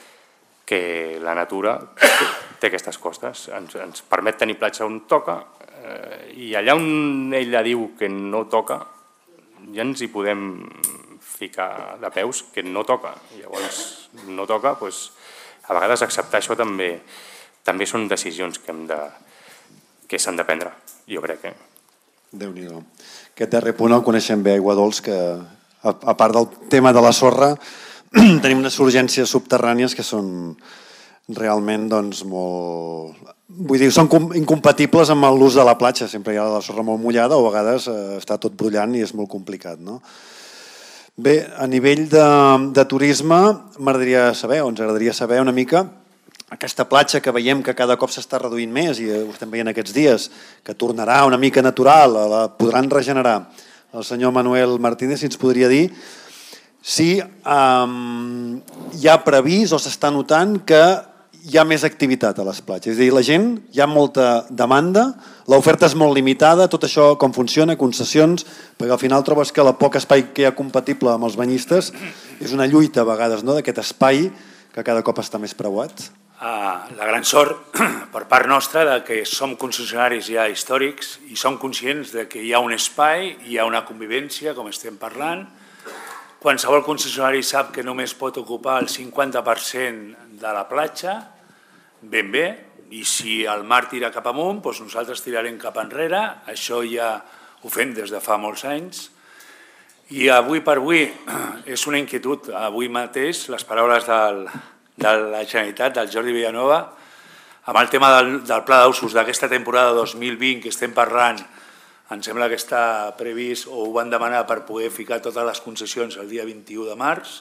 que la natura té aquestes costes, ens, ens permet tenir platja on toca, i allà on ella diu que no toca, ja ens hi podem ficar de peus que no toca. Llavors, no toca, doncs, a vegades acceptar això també també són decisions que hem de que s'han de prendre, jo crec. Eh? Déu-n'hi-do. Aquest darrer punt el coneixem bé, Aigua Dols, que a part del tema de la sorra tenim unes urgències subterrànies que són realment doncs, molt... Vull dir, són incompatibles amb l'ús de la platja. Sempre hi ha la sorra molt mullada o a vegades eh, està tot brollant i és molt complicat. No? Bé, a nivell de, de turisme m'agradaria saber, o ens agradaria saber una mica aquesta platja que veiem que cada cop s'està reduint més i ho estem veient aquests dies, que tornarà una mica natural, la podran regenerar. El senyor Manuel Martínez, si ens podria dir si um, hi ha previst o s'està notant que hi ha més activitat a les platges. És a dir, la gent, hi ha molta demanda, l'oferta és molt limitada, tot això com funciona, concessions, perquè al final trobes que el poc espai que hi ha compatible amb els banyistes és una lluita a vegades, no?, d'aquest espai que cada cop està més preuat. Uh, la gran sort per part nostra de que som concessionaris ja històrics i som conscients de que hi ha un espai, hi ha una convivència, com estem parlant. Qualsevol concessionari sap que només pot ocupar el cinquanta per cent de la platja, ben bé, i si el mar tira cap amunt, doncs nosaltres tirarem cap enrere, això ja ho fem des de fa molts anys. I avui per avui és una inquietud, avui mateix les paraules del, de la Generalitat, del Jordi Villanueva, amb el tema del, del pla d'usos d'aquesta temporada dos mil vint que estem parlant, em sembla que està previst o ho van demanar per poder ficar totes les concessions el dia vint-i-u de març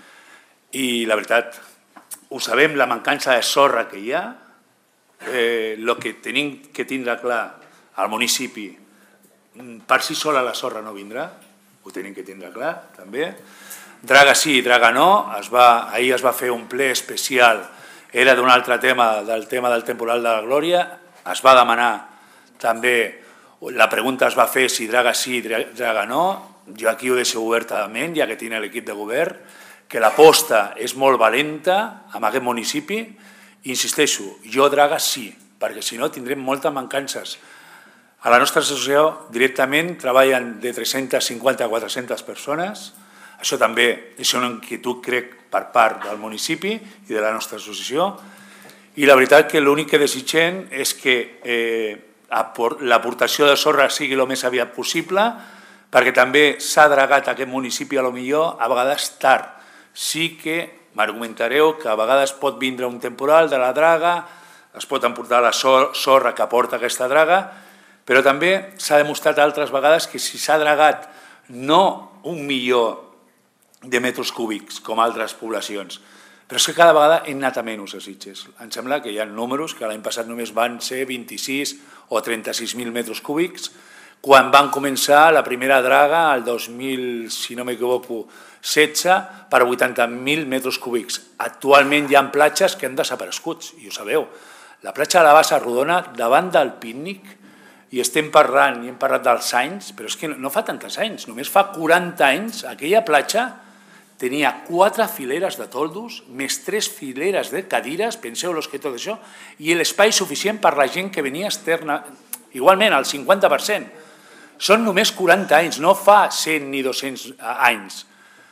i la veritat, ho sabem, la mancança de sorra que hi ha, eh, el que tenim que tindre clar al municipi, per si sola la sorra no vindrà, ho tenim que tindre clar també, draga sí, draga no, es va, ahir es va fer un ple especial era d'un altre tema, del tema del temporal de la Glòria. Es va demanar també, la pregunta es va fer si Draga sí, Draga no. Jo aquí ho deixo obertament, ja que tinc l'equip de govern, que l'aposta és molt valenta amb aquest municipi. Insisteixo, jo Draga sí, perquè si no tindrem moltes mancances. A la nostra associació directament treballen de tres-centes cinquanta a quatre-centes persones. Això també és una inquietud, crec, per part del municipi i de la nostra associació. I la veritat que l'únic que desitgem és que l'aportació de sorra sigui el més aviat possible, perquè també s'ha dragat aquest municipi a lo millor a vegades tard. Sí que m'argumentareu que a vegades pot vindre un temporal de la draga, es pot emportar la sorra que porta aquesta draga, però també s'ha demostrat altres vegades que si s'ha dragat no un milió de metres cúbics com altres poblacions, però és que cada vegada hem anat a menys a Sitges. Em sembla que hi ha números que l'any passat només van ser vint-i-sis o trenta-sis mil metres cúbics, quan van començar la primera draga el dos mil, si no m'equivoco, setze per vuitanta mil metres cúbics. Actualment hi ha platges que han desaparegut, i ho sabeu. La platja de la Bassa Rodona, davant del pícnic, i estem parlant, i hem parlat dels anys, però és que no fa tantes anys, només fa quaranta anys, aquella platja tenia quatre fileres de toldos, més tres fileres de cadires, penseu-vos que tot això, i l'espai suficient per la gent que venia externa, igualment, el cinquanta per cent. Són només quaranta anys, no fa cent ni dos-cents anys.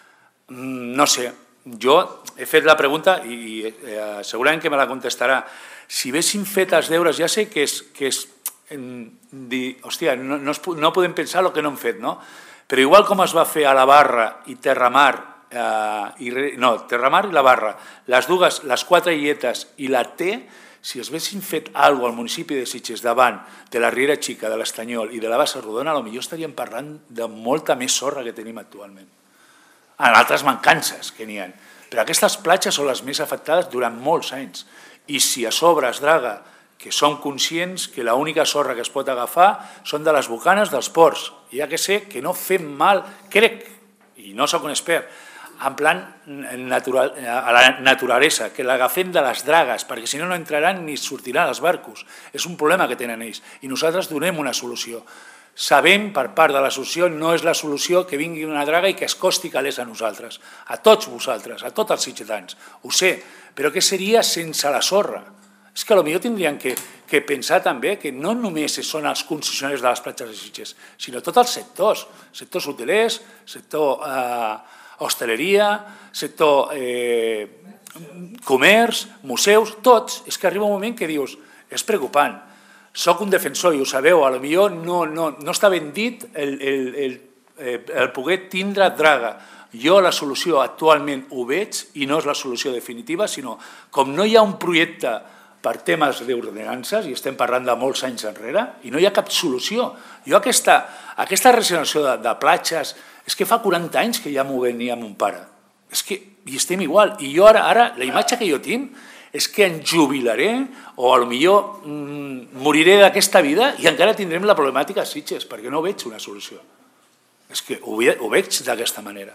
No sé, jo he fet la pregunta i segurament que me la contestarà. Si haguéssim fet els deures, ja sé que és, que és dir, hòstia, no, no, no podem pensar el que no hem fet, no? Però igual com es va fer a la Barra i Terramar, eh, i, no, Terramar i la Barra, les dues, les quatre illetes i la T, si es haguessin fet alguna cosa al municipi de Sitges davant de la Riera Xica, de l'Estanyol i de la Bassa Rodona, potser estaríem parlant de molta més sorra que tenim actualment. En altres mancances que n'hi ha. Però aquestes platges són les més afectades durant molts anys. I si a sobre es draga, que som conscients que l'única sorra que es pot agafar són de les bocanes dels ports. Ja que sé que no fem mal, crec, i no soc un expert, en plan natural, a la naturalesa, que l'agafem de les dragues, perquè si no no entraran ni sortiran els barcos. És un problema que tenen ells i nosaltres donem una solució. Sabem per part de la solució, no és la solució que vingui una draga i que es costi calés a nosaltres, a tots vosaltres, a tots els sitgetans. Ho sé, però què seria sense la sorra? És que potser tindrien que, que pensar també que no només són els concessionaris de les platges de Sitges, sinó tots els sectors, sectors hotelers, sector eh, hostaleria, sector eh, comerç, museus, tots. És que arriba un moment que dius, és preocupant, soc un defensor i ho sabeu, potser no, no, no està ben dit el, el, el, el poder tindre draga. Jo la solució actualment ho veig i no és la solució definitiva, sinó com no hi ha un projecte per temes d'ordenances, i estem parlant de molts anys enrere, i no hi ha cap solució. Jo aquesta, aquesta regeneració de, de platges, és que fa quaranta anys que ja m'ho venia mon pare. És que hi estem igual. I jo ara, ara la imatge que jo tinc és que em jubilaré o potser mm, moriré d'aquesta vida i encara tindrem la problemàtica a Sitges, perquè no veig una solució. És que ho, ho veig d'aquesta manera.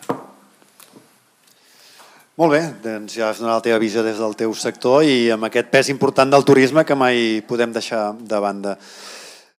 Molt bé, doncs ja has donat la teva visió des del teu sector i amb aquest pes important del turisme que mai podem deixar de banda.